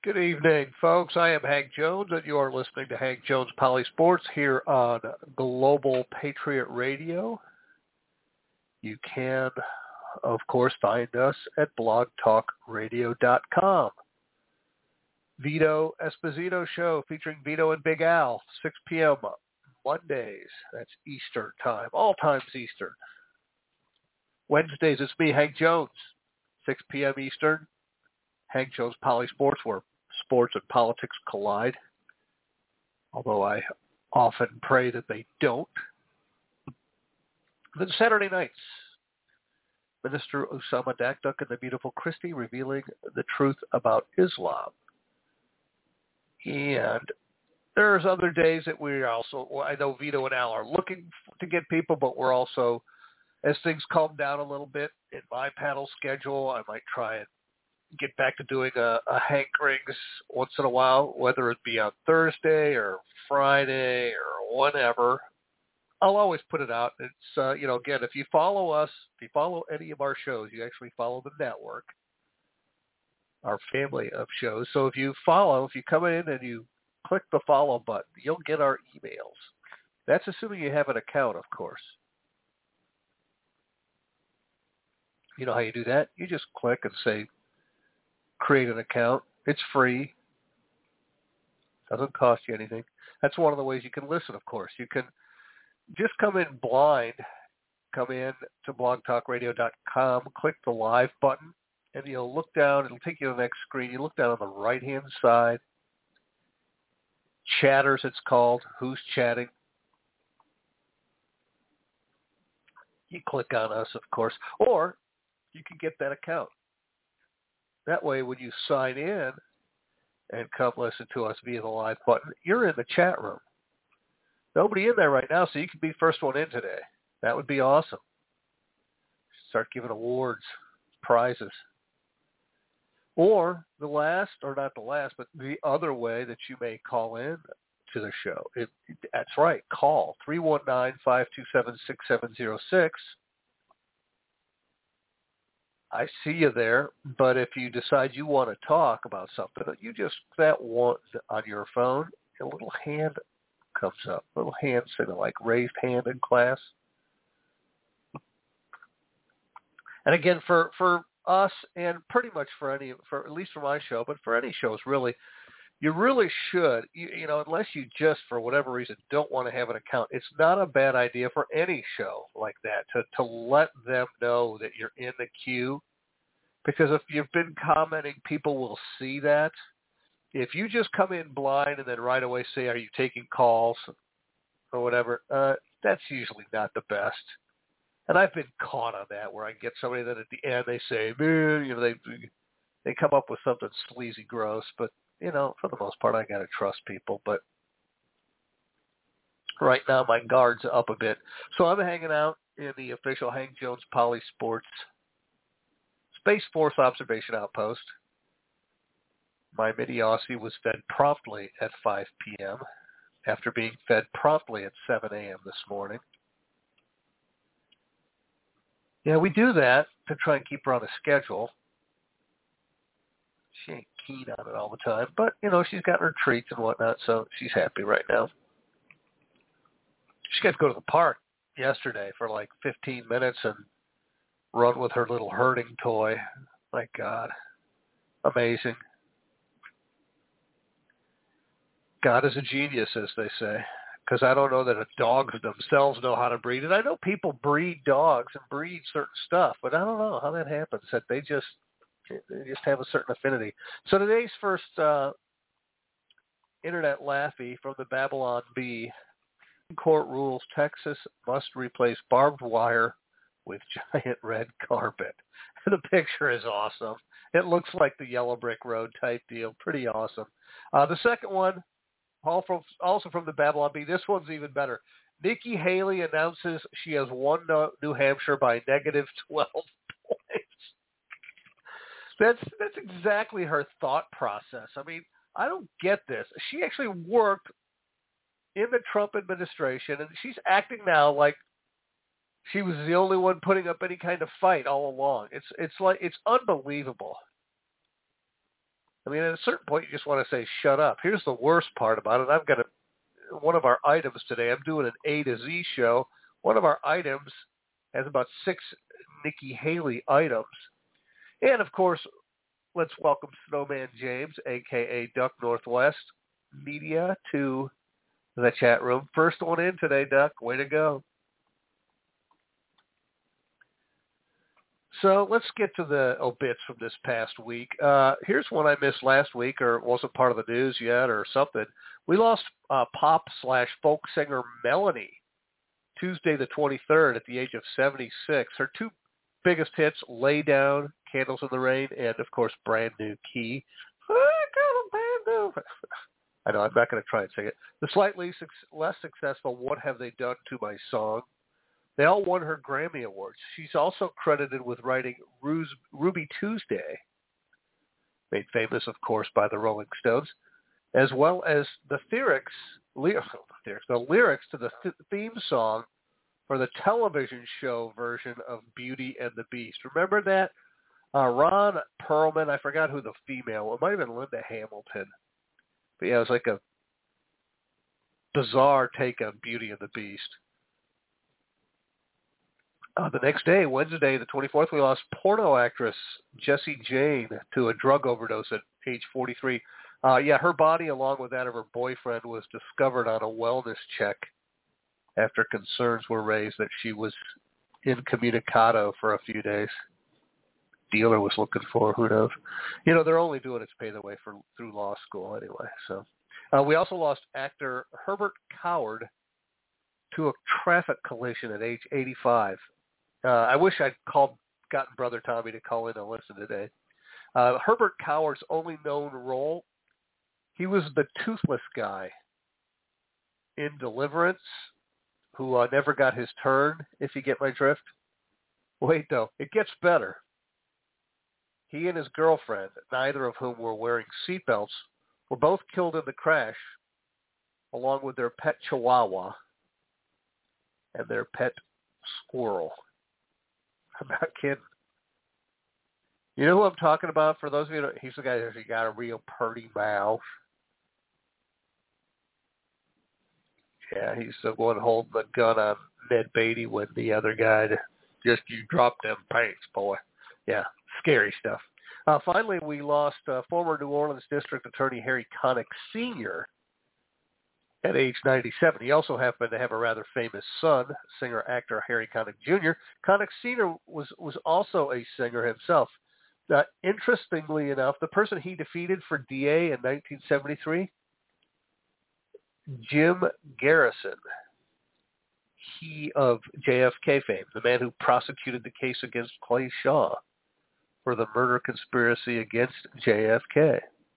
Good evening, folks. I am Hank Jones, and you are listening to Hank Jones Poly Sports here on Global Patriot Radio. You can, of course, find us at blogtalkradio.com. Vito Esposito Show featuring Vito and Big Al, 6 p.m. Mondays. That's Eastern time, all times Eastern. Wednesdays, it's me, Hank Jones, 6 p.m. Eastern. Hank Jones Poly Sports, where sports and politics collide, although I often pray that they don't. Then Saturday nights, Minister Osama Dakduk and the beautiful Christy revealing the truth about Islam. And there's other days that we also, I know Vito and Al are looking to get people, but we're also, as things calm down a little bit in my panel schedule, I might try and get back to doing a Hank Rings once in a while, whether it be on Thursday or Friday or whenever. I'll always put it out. It's, again, if you follow us, if you follow any of our shows, you actually follow the network, our family of shows. So if you come in and you click the follow button, you'll get our emails. That's assuming you have an account, of course. You know how you do that? You just click and say, create an account. It's free. Doesn't cost you anything. That's one of the ways you can listen, of course. You can just come in blind, come in to blogtalkradio.com, click the live button, and you'll look down. It'll take you to the next screen. You look down on the right-hand side. Chatters, it's called. Who's chatting? You click on us, of course. Or you can get that account. That way, when you sign in and come listen to us via the live button, you're in the chat room. Nobody in there right now, so you can be first one in today. That would be awesome. Start giving awards, prizes. Or not the last, but the other way that you may call in to the show. That's right. Call 319-527-6706. I see you there, but if you decide you want to talk about something, you just that one on your phone, a little hand comes up, a little hand signal, like raised hand in class. And again, for us, and pretty much for at least for my show, but for any shows really, you really should, unless you just for whatever reason don't want to have an account, it's not a bad idea for any show like that to let them know that you're in the queue. Because if you've been commenting, people will see that. If you just come in blind and then right away say, are you taking calls or whatever, that's usually not the best. And I've been caught on that where I get somebody that at the end they say, they come up with something sleazy, gross, but for the most part, I got to trust people. But right now, my guard's up a bit. So I'm hanging out in the official Hank Jones Poly Sports Space Force Observation Outpost. My mini Aussie was fed promptly at 5 p.m. after being fed promptly at 7 a.m. this morning. Yeah, we do that to try and keep her on a schedule. She ain't keen on it all the time, but, she's got her treats and whatnot, so she's happy right now. She got to go to the park yesterday for like 15 minutes and run with her little herding toy. My God. Amazing. God is a genius, as they say, because I don't know that dogs themselves know how to breed. And I know people breed dogs and breed certain stuff, but I don't know how that happens, that they just have a certain affinity. So today's first Internet Laffy from the Babylon Bee. Court rules Texas must replace barbed wire with giant red carpet. The picture is awesome. It looks like the Yellow Brick Road type deal. Pretty awesome. The second one, also from the Babylon Bee. This one's even better. Nikki Haley announces she has won New Hampshire by -12 points. That's exactly her thought process. I mean, I don't get this. She actually worked in the Trump administration, and she's acting now like she was the only one putting up any kind of fight all along. It's unbelievable. I mean, at a certain point, you just want to say, shut up. Here's the worst part about it. I've got one of our items today. I'm doing an A to Z show. One of our items has about 6 Nikki Haley items. And, of course, let's welcome Snowman James, a.k.a. Duck Northwest Media, to the chat room. First one in today, Duck. Way to go. So let's get to the obits from this past week. Here's one I missed last week, or wasn't part of the news yet or something. We lost pop/folk singer Melanie Tuesday the 23rd at the age of 76. Her 2 biggest hits, Lay Down, Candles in the Rain, and, of course, Brand New Key. I know, I'm not going to try and sing it. The slightly less successful What Have They Done to My Song? They all won her Grammy Awards. She's also credited with writing Ruby Tuesday, made famous, of course, by the Rolling Stones, as well as the lyrics to the theme song for the television show version of Beauty and the Beast. Remember that? Ron Perlman, I forgot who the female, it might have been Linda Hamilton. But yeah, it was like a bizarre take on Beauty and the Beast. The next day, Wednesday, the 24th, we lost porno actress Jessie Jane to a drug overdose at age 43. Her body, along with that of her boyfriend, was discovered on a wellness check after concerns were raised that she was incommunicado for a few days. Dealer was looking for, who knows? You know, they're only doing it to pay their way through law school anyway. So we also lost actor Herbert Coward to a traffic collision at age 85. I wish I'd gotten Brother Tommy to call in and listen today. Herbert Coward's only known role, he was the toothless guy in Deliverance who never got his turn, if you get my drift. Wait, though, it gets better. He and his girlfriend, neither of whom were wearing seatbelts, were both killed in the crash, along with their pet chihuahua and their pet squirrel. I'm not kidding. You know who I'm talking about? For those of you, he's the guy who's got a real purty mouth. Yeah, he's the one holding the gun on Ned Beatty when the other guy you dropped them pants, boy. Yeah, scary stuff. Finally, we lost former New Orleans District Attorney Harry Connick Sr. at age 97. He also happened to have a rather famous son, singer-actor Harry Connick Jr. Connick Sr. was also a singer himself. Interestingly enough, the person he defeated for DA in 1973, Jim Garrison, he of JFK fame, the man who prosecuted the case against Clay Shaw for the murder conspiracy against JFK.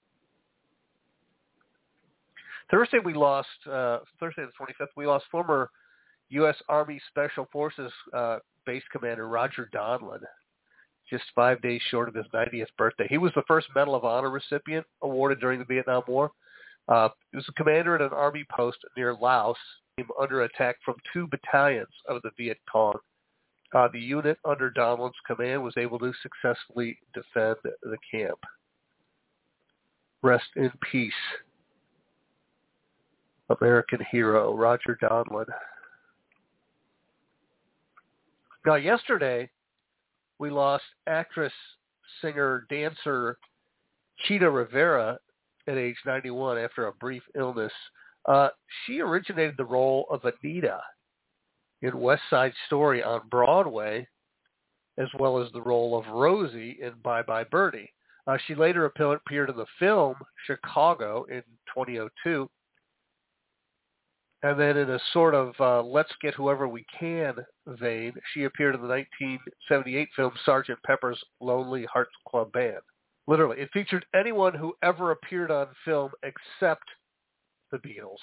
Thursday the 25th, we lost former U.S. Army Special Forces Base Commander Roger Donlin, just 5 days short of his 90th birthday. He was the first Medal of Honor recipient awarded during the Vietnam War. He was a commander at an Army post near Laos, under attack from 2 battalions of the Viet Cong. The unit under Donlin's command was able to successfully defend the camp. Rest in peace, American hero Roger Donlin. Now, yesterday, we lost actress, singer, dancer Chita Rivera at age 91 after a brief illness. She originated the role of Anita in West Side Story on Broadway, as well as the role of Rosie in Bye Bye Birdie. She later appeared in the film Chicago in 2002. And then in a sort of Let's Get Whoever We Can vein, she appeared in the 1978 film Sgt. Pepper's Lonely Hearts Club Band. Literally, it featured anyone who ever appeared on film except the Beatles.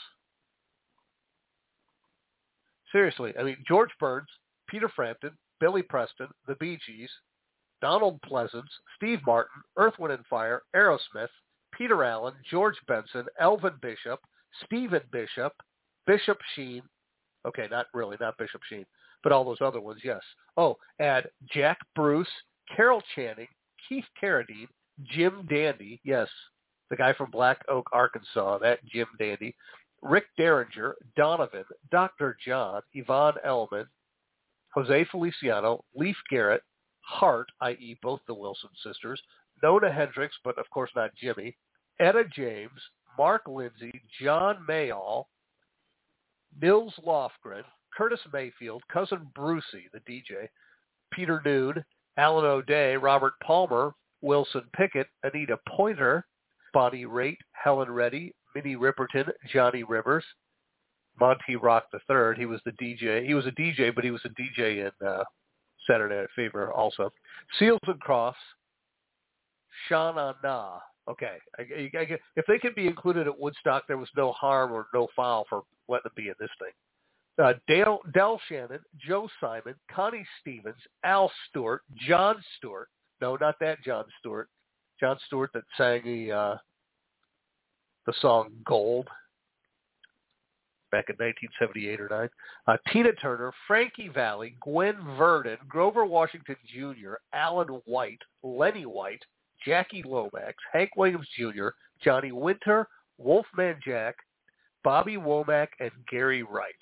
Seriously, I mean, George Burns, Peter Frampton, Billy Preston, the Bee Gees, Donald Pleasance, Steve Martin, Earth, Wind & Fire, Aerosmith, Peter Allen, George Benson, Elvin Bishop, Stephen Bishop, Bishop Sheen. Okay, not Bishop Sheen, but all those other ones, yes. Oh, add Jack Bruce, Carol Channing, Keith Carradine, Jim Dandy, yes, the guy from Black Oak, Arkansas, that Jim Dandy, Rick Derringer, Donovan, Dr. John, Yvonne Elliman, Jose Feliciano, Leif Garrett, Hart, i.e. both the Wilson sisters, Nona Hendricks, but of course not Jimmy, Etta James, Mark Lindsay, John Mayall, Nils Lofgren, Curtis Mayfield, Cousin Brucey, the DJ, Peter Noon, Alan O'Day, Robert Palmer, Wilson Pickett, Anita Pointer, Bonnie Raitt, Helen Reddy, Minnie Ripperton, Johnny Rivers, Monty Rock III. He was the DJ. He was a DJ, but he was a DJ in Saturday Night Fever also. Seals and Crofts, Shauna Na. Okay, if they can be included at Woodstock, there was no harm or no foul for letting them be in this thing. Del Shannon, Joe Simon, Connie Stevens, Al Stewart, John Stewart. No, not that John Stewart. John Stewart that sang the song Gold back in 1978 or 9. Tina Turner, Frankie Valli, Gwen Verdon, Grover Washington Jr., Alan White, Lenny White, Jackie Lomax, Hank Williams Jr., Johnny Winter, Wolfman Jack, Bobby Womack, and Gary Wright.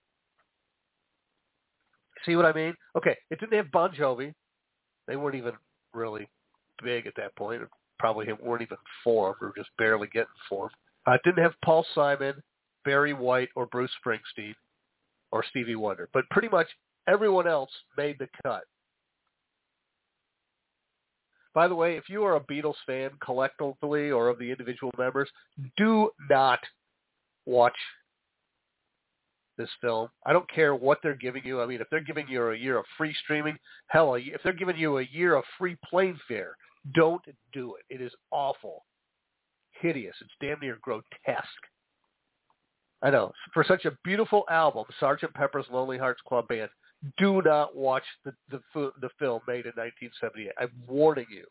See what I mean? Okay, it didn't have Bon Jovi. They weren't even really big at that point. Probably weren't even formed or just barely getting formed. It didn't have Paul Simon, Barry White, or Bruce Springsteen, or Stevie Wonder. But pretty much everyone else made the cut. By the way, if you are a Beatles fan collectively or of the individual members, do not watch this film. I don't care what they're giving you. I mean, if they're giving you a year of free streaming, hell, if they're giving you a year of free plane fare, don't do it. It is awful. Hideous. It's damn near grotesque. I know. For such a beautiful album, Sgt. Pepper's Lonely Hearts Club Band, do not watch the film made in 1978. I'm warning you.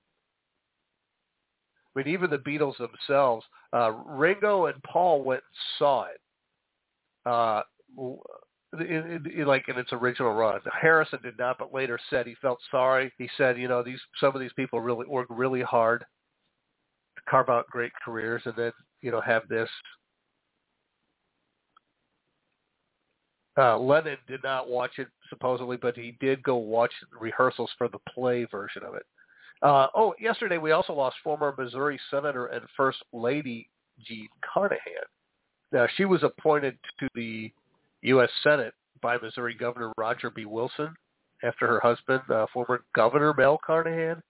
I mean, even the Beatles themselves, Ringo and Paul went and saw it. In its original run. Harrison did not, but later said he felt sorry. He said, some of these people really worked really hard to carve out great careers, and then, have this. Lennon did not watch it, supposedly, but he did go watch rehearsals for the play version of it. Yesterday we also lost former Missouri Senator and First Lady Jean Carnahan. Now, she was appointed to the U.S. Senate by Missouri Governor Roger B. Wilson after her husband, former Governor Mel Carnahan,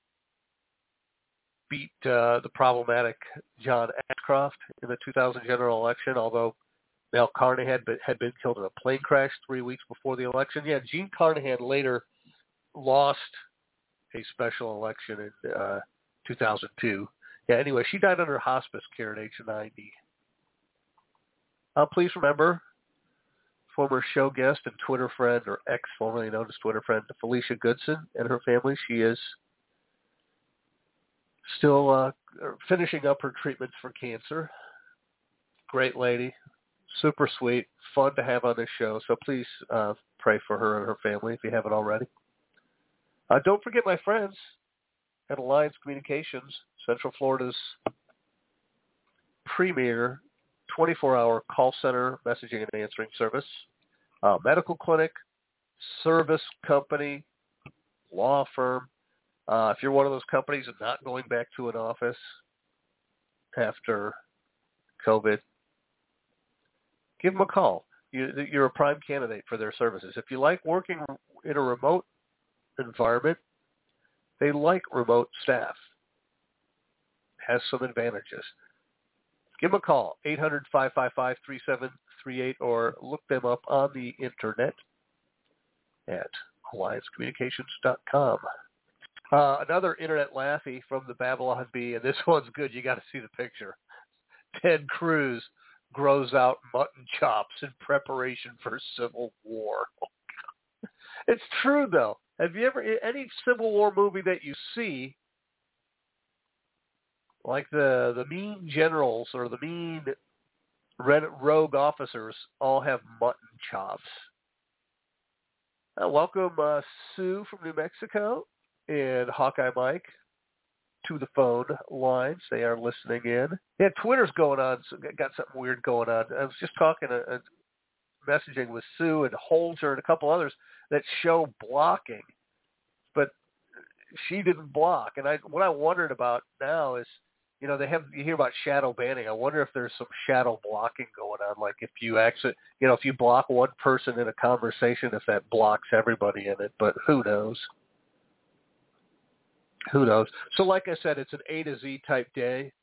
beat the problematic John Ashcroft in the 2000 general election, although Mel Carnahan had been killed in a plane crash 3 weeks before the election. Yeah, Jean Carnahan later lost a special election in 2002. Yeah, anyway, she died under hospice care at age 90. Please remember, former show guest and Twitter friend, or ex-formerly known as Twitter friend, Felicia Goodson and her family. She is still finishing up her treatments for cancer. Great lady. Super sweet. Fun to have on this show. So please pray for her and her family if you haven't already. Don't forget my friends at Alliance Communications, Central Florida's premier 24-hour call center messaging and answering service, medical clinic, service company, law firm. If you're one of those companies and not going back to an office after COVID, give them a call. You're a prime candidate for their services. If you like working in a remote environment, they like remote staff. Has some advantages. Give them a call, 800-555-3738, or look them up on the internet at alliancecommunications.com. Another internet laughy from the Babylon Bee, and this one's good. You got to see the picture. Ted Cruz grows out mutton chops in preparation for civil war. It's true, though. Have you ever, any Civil War movie that you see, like the mean generals or the mean rogue officers all have mutton chops? Welcome, Sue from New Mexico and Hawkeye Mike. to the phone lines. They are listening in. Yeah, Twitter's going on. So got something weird going on. I was just talking, messaging with Sue and Holzer and a couple others that show blocking, but she didn't block. And what I wondered about now is, you hear about shadow banning. I wonder if there's some shadow blocking going on. Like if you if you block one person in a conversation, if that blocks everybody in it. But who knows? Who knows? So like I said, it's an A to Z type day.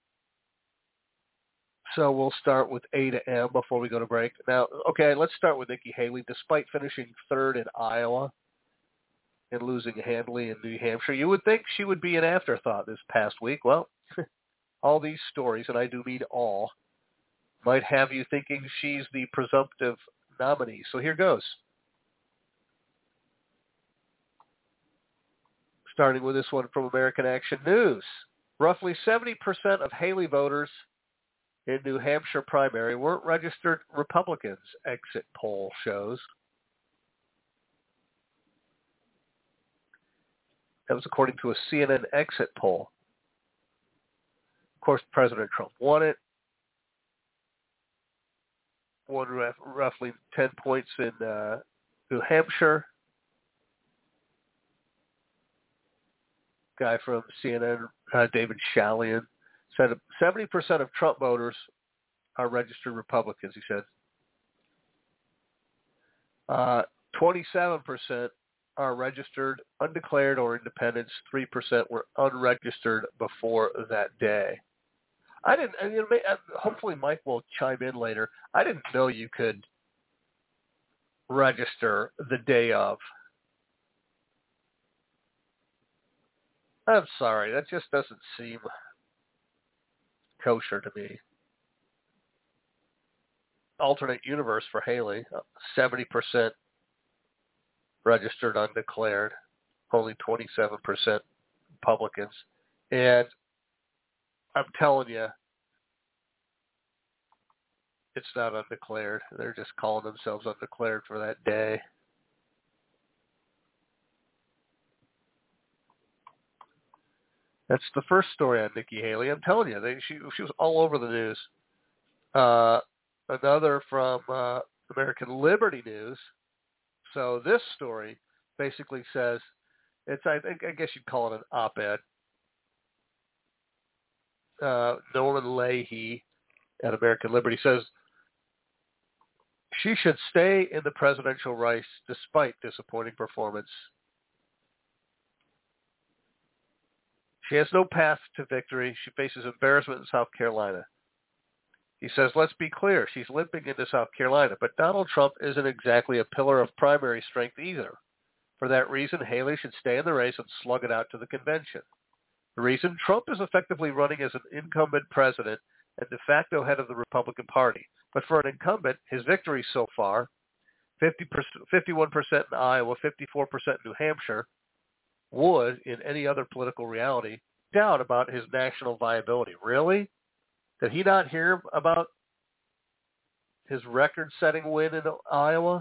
So we'll start with A to M before we go to break. Now, okay, let's start with Nikki Haley. Despite finishing third in Iowa and losing handily in New Hampshire, you would think she would be an afterthought this past week. Well, all these stories, and I do mean all, might have you thinking she's the presumptive nominee. So here goes. Starting with this one from American Action News. Roughly 70% of Haley voters in New Hampshire primary weren't registered Republicans, exit poll shows. That was according to a CNN exit poll. Of course, President Trump won it. Won roughly 10 points in New Hampshire. Guy from CNN, David Shallian, said 70% of Trump voters are registered Republicans, he said. 27% are registered undeclared or independents. 3% were unregistered before that day. I didn't. Hopefully, Mike will chime in later. I didn't know you could register the day of. I'm sorry, that just doesn't seem kosher to me. Alternate universe for Haley, 70% registered undeclared, only 27% Republicans. And I'm telling you, it's not undeclared. They're just calling themselves undeclared for that day. That's the first story on Nikki Haley. I'm telling you, she was all over the news. Another from American Liberty News. So this story basically says, I guess you'd call it an op-ed. Norman Leahy at American Liberty says, she should stay in the presidential race despite disappointing performance. She has no path to victory. She faces embarrassment in South Carolina. He says, let's be clear, she's limping into South Carolina, but Donald Trump isn't exactly a pillar of primary strength either. For that reason, Haley should stay in the race and slug it out to the convention. The reason, Trump is effectively running as an incumbent president and de facto head of the Republican Party. But for an incumbent, his victories so far, 51% in Iowa, 54% in New Hampshire, would, in any other political reality, doubt about his national viability. Really? Did he not hear about his record-setting win in Iowa?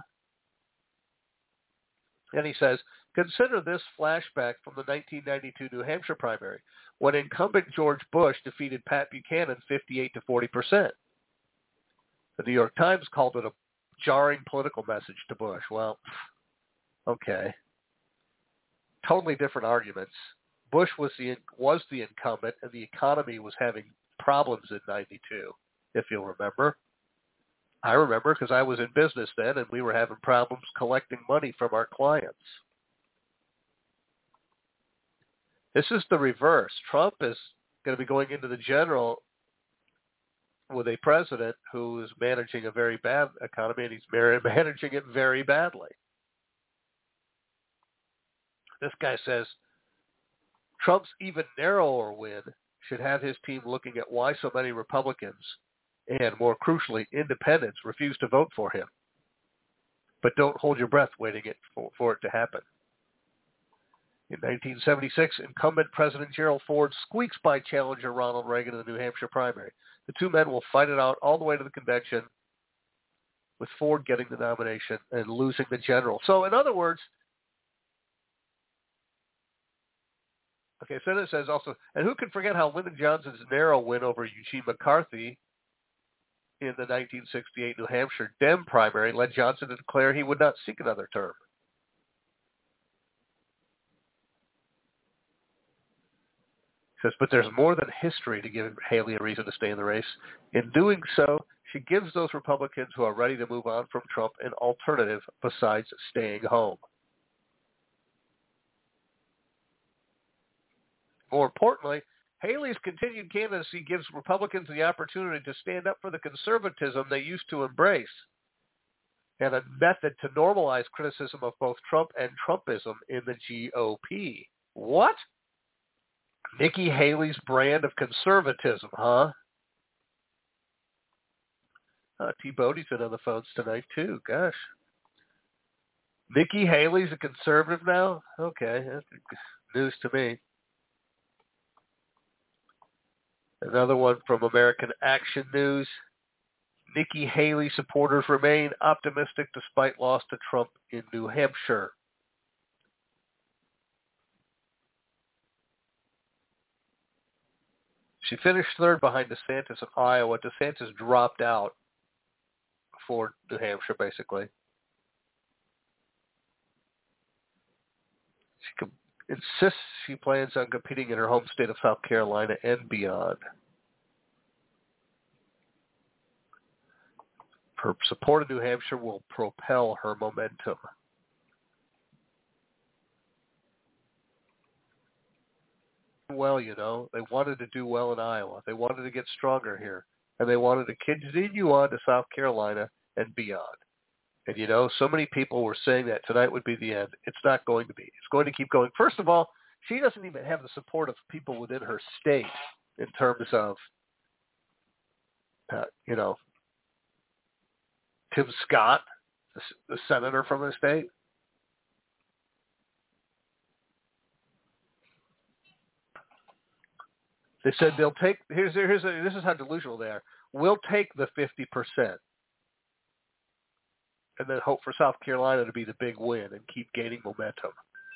And he says, consider this flashback from the 1992 New Hampshire primary, when incumbent George Bush defeated Pat Buchanan 58-40%. The New York Times called it a jarring political message to Bush. Well, okay. Totally different arguments. Bush was the incumbent, and the economy was having problems in 92, if you'll remember. I remember because I was in business then, and we were having problems collecting money from our clients. This is the reverse. Trump is going to be going into the general with a president who is managing a very bad economy, and he's managing it very badly. This guy says Trump's even narrower win should have his team looking at why so many Republicans and, more crucially, independents refuse to vote for him. But don't hold your breath waiting for it to happen. In 1976, incumbent President Gerald Ford squeaks by challenger Ronald Reagan in the New Hampshire primary. The two men will fight it out all the way to the convention, with Ford getting the nomination and losing the general. So, in other words, Okay, so then it says also, and who can forget how Lyndon Johnson's narrow win over Eugene McCarthy in the 1968 New Hampshire Dem primary led Johnson to declare he would not seek another term. He says, but there's more than history to give Haley a reason to stay in the race. In doing so, she gives those Republicans who are ready to move on from Trump an alternative besides staying home. More importantly, Haley's continued candidacy gives Republicans the opportunity to stand up for the conservatism they used to embrace and a method to normalize criticism of both Trump and Trumpism in the GOP. What? Nikki Haley's brand of conservatism, huh? T. Bodie's been on the phones tonight, too. Gosh. Nikki Haley's a conservative now? Okay, that's news to me. Another one from American Action News. Nikki Haley supporters remain optimistic despite loss to Trump in New Hampshire. She finished third behind DeSantis in Iowa. DeSantis dropped out for New Hampshire, basically. She insists she plans on competing in her home state of South Carolina and beyond. Her support of New Hampshire will propel her momentum. Well, you know, they wanted to do well in Iowa. They wanted to get stronger here. And they wanted to continue on to South Carolina and beyond. And, you know, so many people were saying that tonight would be the end. It's not going to be. It's going to keep going. First of all, she doesn't even have the support of people within her state in terms of, you know, Tim Scott, the senator from the state. They said they'll take, this is how delusional they are. We'll take the 50% and then hope for South Carolina to be the big win and keep gaining momentum.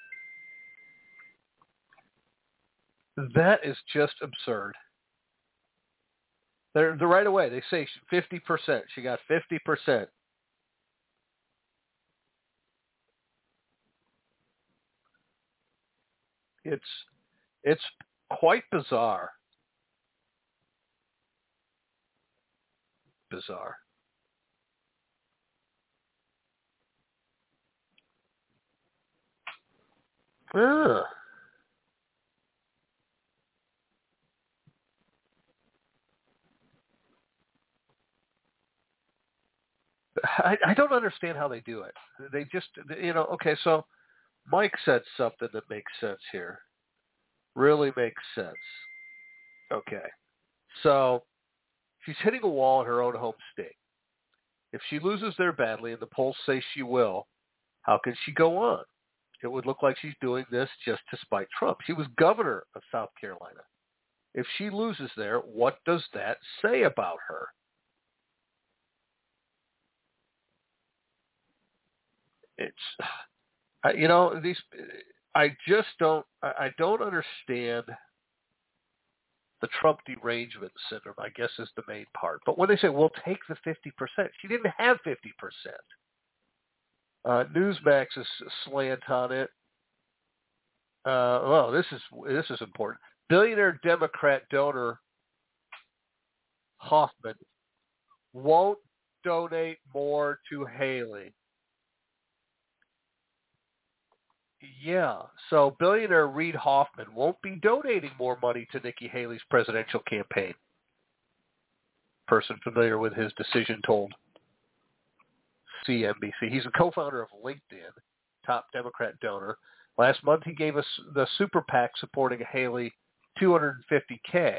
That is just absurd. They're right away. They say 50%. She got 50%. It's quite bizarre. Bizarre. Ah. I don't understand how they do it. They just, you know, okay, so Mike said something that makes sense here. Really makes sense. Okay. So she's hitting a wall in her own home state. If she loses there badly, and the polls say she will, how can she go on? It would look like she's doing this just to spite Trump. She was governor of South Carolina. If she loses there, what does that say about her? It's, you know, I don't understand the Trump derangement syndrome, I guess, is the main part. But when they say, we'll take the 50%, she didn't have 50%. Newsmax's slant on it. Well, this is important. Billionaire Democrat donor Hoffman won't donate more to Haley. Yeah, so billionaire Reid Hoffman won't be donating more money to Nikki Haley's presidential campaign. Person familiar with his decision told CNBC. He's a co-founder of LinkedIn, top Democrat donor. Last month, he gave us the super PAC supporting Haley $250K.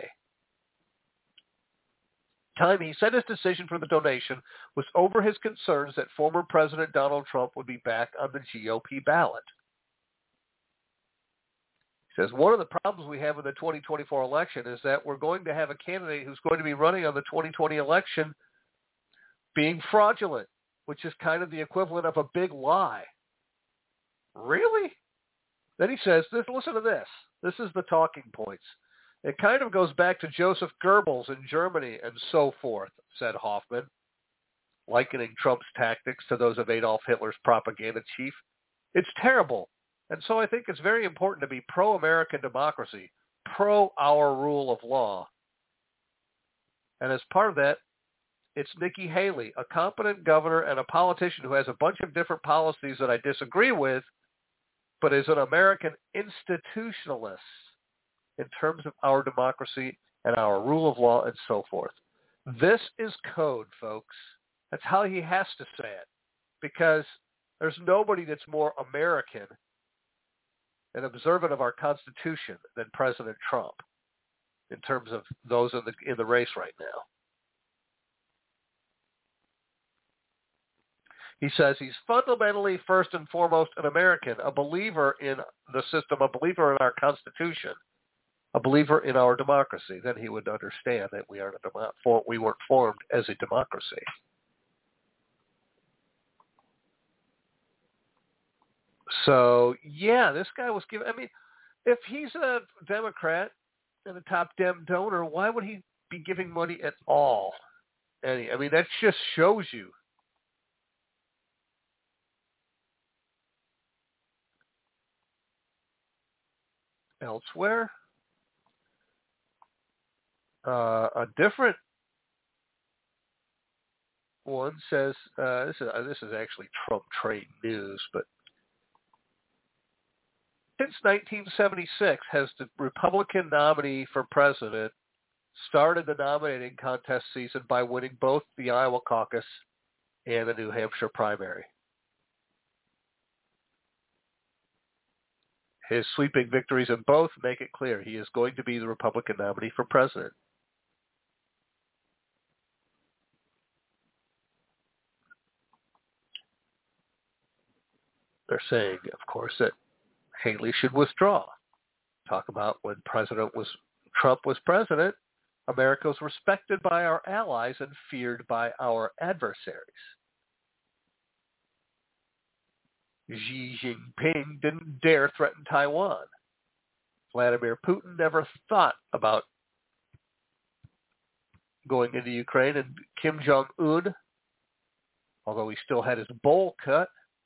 Time he said his decision for the donation was over his concerns that former President Donald Trump would be back on the GOP ballot. He says, one of the problems we have in the 2024 election is that we're going to have a candidate who's going to be running on the 2020 election being fraudulent, which is kind of the equivalent of a big lie. Really? Then he says, listen to this. This is the talking points. It kind of goes back to Joseph Goebbels in Germany and so forth, said Hoffman, likening Trump's tactics to those of Adolf Hitler's propaganda chief. It's terrible. And so I think it's very important to be pro-American democracy, pro our rule of law. And as part of that, it's Nikki Haley, a competent governor and a politician who has a bunch of different policies that I disagree with, but is an American institutionalist in terms of our democracy and our rule of law and so forth. This is code, folks. That's how he has to say it, because there's nobody that's more American and observant of our Constitution than President Trump in terms of those in the race right now. He says he's fundamentally, first and foremost, an American, a believer in the system, a believer in our Constitution, a believer in our democracy. Then he would understand that we weren't formed as a democracy. So, yeah, this guy was given, I mean, if he's a Democrat and a top Dem donor, why would he be giving money at all? I mean, that just shows you. Elsewhere, a different one says, this is actually Trump trade news, but since 1976 has the Republican nominee for president started the nominating contest season by winning both the Iowa caucus and the New Hampshire primary. His sweeping victories in both make it clear he is going to be the Republican nominee for president. They're saying, of course, that Haley should withdraw. Talk about when Trump was president, America was respected by our allies and feared by our adversaries. Xi Jinping didn't dare threaten Taiwan. Vladimir Putin never thought about going into Ukraine, and Kim Jong-un, although he still had his bowl cut,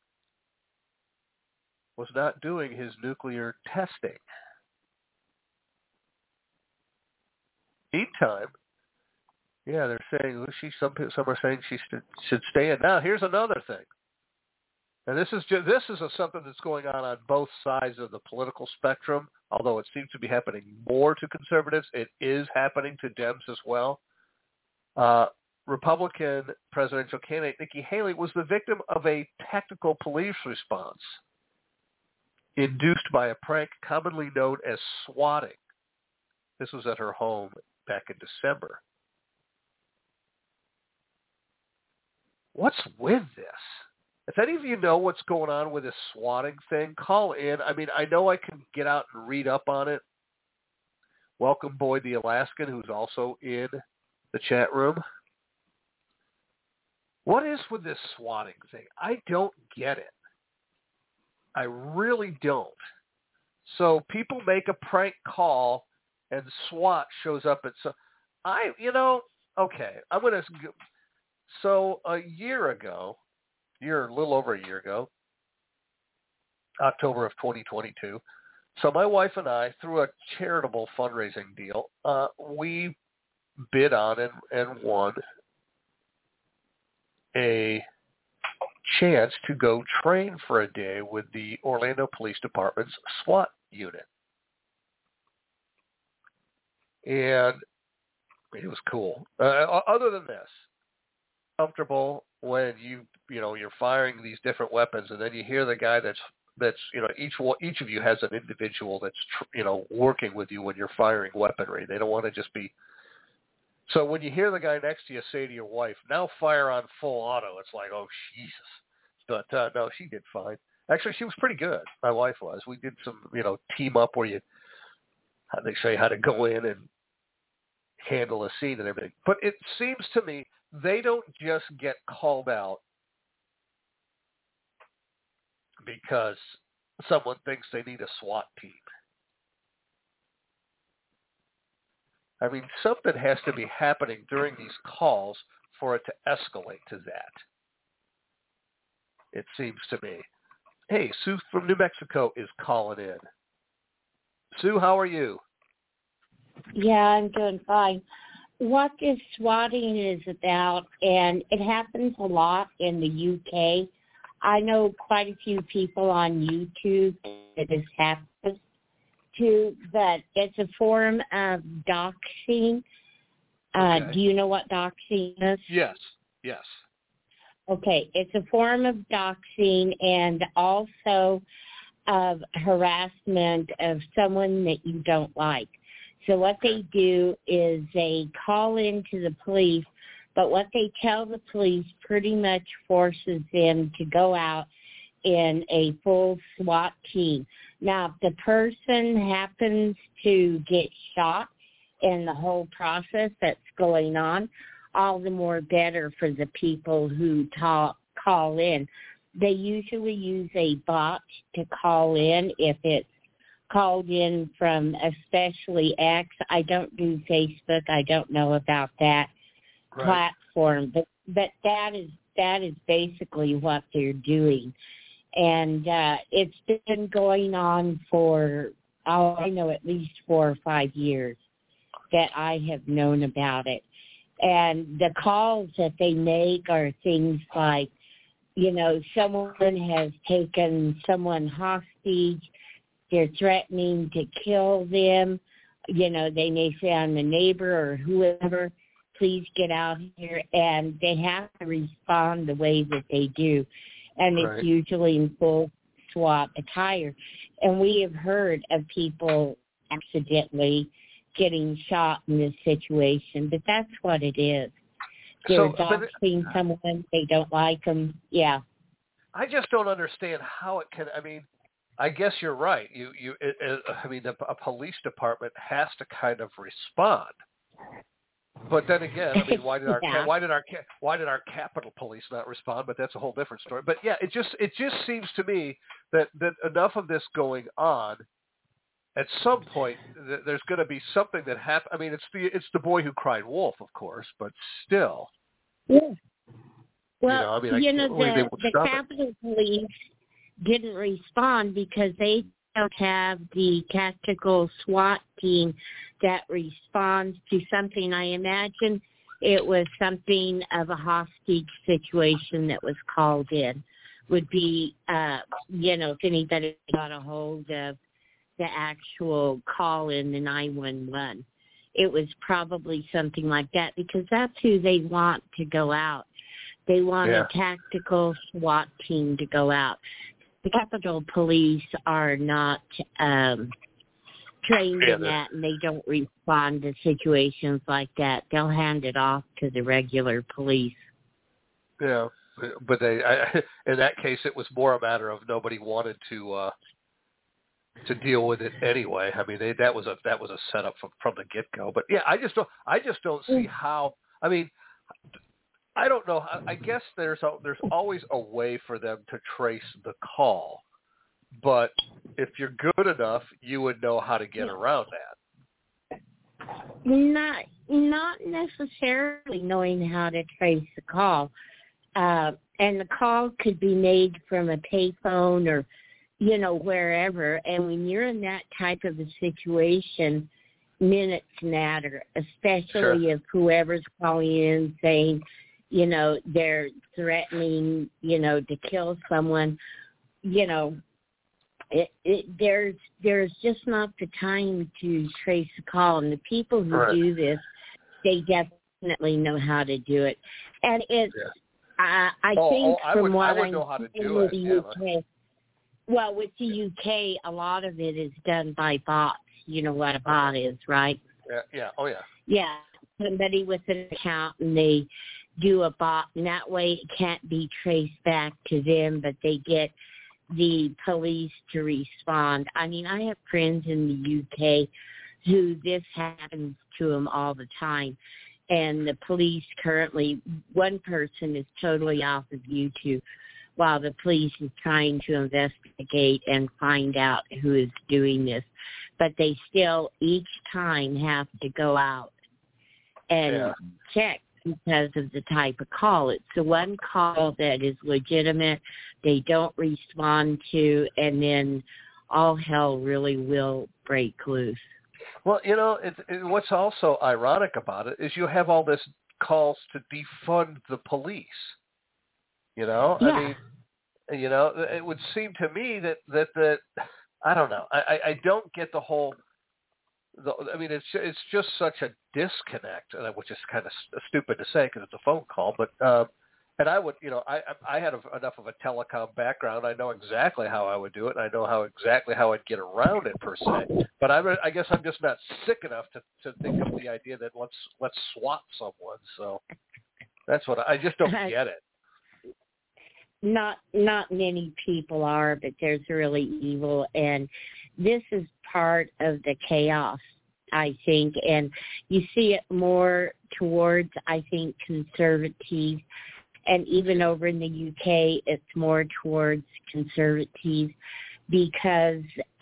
was not doing his nuclear testing. Meantime, yeah, they're saying some are saying she should stay in. Now, here's another thing, and this is something that's going on both sides of the political spectrum. Although it seems to be happening more to conservatives, it is happening to Dems as well. Republican presidential candidate Nikki Haley was the victim of a tactical police response induced by a prank commonly known as swatting. This was at her home back in December. What's with this? If any of you know what's going on with this swatting thing, call in. I mean, I know I can get out and read up on it. Welcome Boyd the Alaskan, who's also in the chat room. What is with this swatting thing? I don't get it. I really don't. So people make a prank call and SWAT shows up at okay, I'm going to, so a little over a year ago, October of 2022, so my wife and I, through a charitable fundraising deal, we bid on and won a chance to go train for a day with the Orlando Police Department's SWAT unit. And it was cool. Other than this, comfortable when you're firing these different weapons, and then you hear the guy that's each of you has an individual that's working with you when you're firing weaponry. They don't want to just be. So when you hear the guy next to you say to your wife, "Now fire on full auto," it's like, oh Jesus. But no, she did fine. Actually, she was pretty good. My wife was. We did some team up where they show you how to go in and handle a scene and everything. But it seems to me they don't just get called out because someone thinks they need a SWAT team. I mean, something has to be happening during these calls for it to escalate to that. It seems to me. Hey, Sue from New Mexico is calling in. Sue, how are you? Yeah, I'm doing fine. What this swatting is about, and it happens a lot in the UK. I know quite a few people on YouTube that this happens to, but it's a form of doxing. Okay. Do you know what doxing is? Yes. Okay, it's a form of doxing and also of harassment of someone that you don't like. So what they do is they call into the police, but what they tell the police pretty much forces them to go out in a full SWAT team. Now, if the person happens to get shot in the whole process that's going on, all the more better for the people who call in. They usually use a bot to call in if it's called in from especially X. I don't do Facebook. I don't know about that platform, but that is basically what they're doing. And it's been going on for, I know, at least 4 or 5 years that I have known about it. And the calls that they make are things like, someone has taken someone hostage. They're threatening to kill them. They may say, I'm a neighbor or whoever, please get out here. And they have to respond the way that they do. And it's usually in full SWAT attire. And we have heard of people accidentally getting shot in this situation, but that's what it is. They're doxing someone, they don't like them. Yeah. I just don't understand how it can. I mean, I guess you're right. A police department has to kind of respond. But then again, I mean, why did our Capitol Police not respond? But that's a whole different story. But yeah, it just seems to me that enough of this going on. At some point, there's going to be something that happens. I mean, it's the boy who cried wolf, of course, but still. Yeah. Well, the Capitol Police didn't respond because they don't have the tactical SWAT team that responds to something. I imagine it was something of a hostage situation that was called in. Would be, if anybody got a hold of the actual call in the 911. It was probably something like that because that's who they want to go out. They want a tactical SWAT team to go out. The Capitol Police are not trained in that, and they don't respond to situations like that. They'll hand it off to the regular police. Yeah, but in that case, it was more a matter of nobody wanted to deal with it anyway. I mean, that was a setup from the get-go. But yeah, I just don't see how. I mean, I don't know. I guess there's always a way for them to trace the call, but if you're good enough, you would know how to get around that. Not necessarily knowing how to trace the call, and the call could be made from a payphone or wherever. And when you're in that type of a situation, minutes matter, especially if whoever's calling in saying, they're threatening, to kill someone, there's just not the time to trace the call. And the people who do this, they definitely know how to do it. And it's, I think from what I know how to do it. The UK, well, with the UK, a lot of it is done by bots. You know what a bot is, right? Yeah. Oh, yeah. Yeah. Somebody with an account, and they do a bot, and that way it can't be traced back to them, but they get the police to respond. I mean, I have friends in the UK who this happens to them all the time. And the police currently, one person is totally off of YouTube, while the police is trying to investigate and find out who is doing this. But they still each time have to go out and check because of the type of call. It's the one call that is legitimate, they don't respond to, and then all hell really will break loose. Well, what's also ironic about it is you have all this calls to defund the police. Yeah. I mean, it would seem to me that I don't know. I don't get the whole. I mean, it's just such a disconnect, which is kind of stupid to say because it's a phone call. But and I would, I had enough of a telecom background. I know exactly how I would do it, and I know exactly how I'd get around it per se. But I guess I'm just not sick enough to think of the idea that let's swap someone. So that's what I just don't get it. Not many people are, but there's really evil, and this is part of the chaos, I think, and you see it more towards, I think, conservatives, and even over in the UK, it's more towards conservatives because,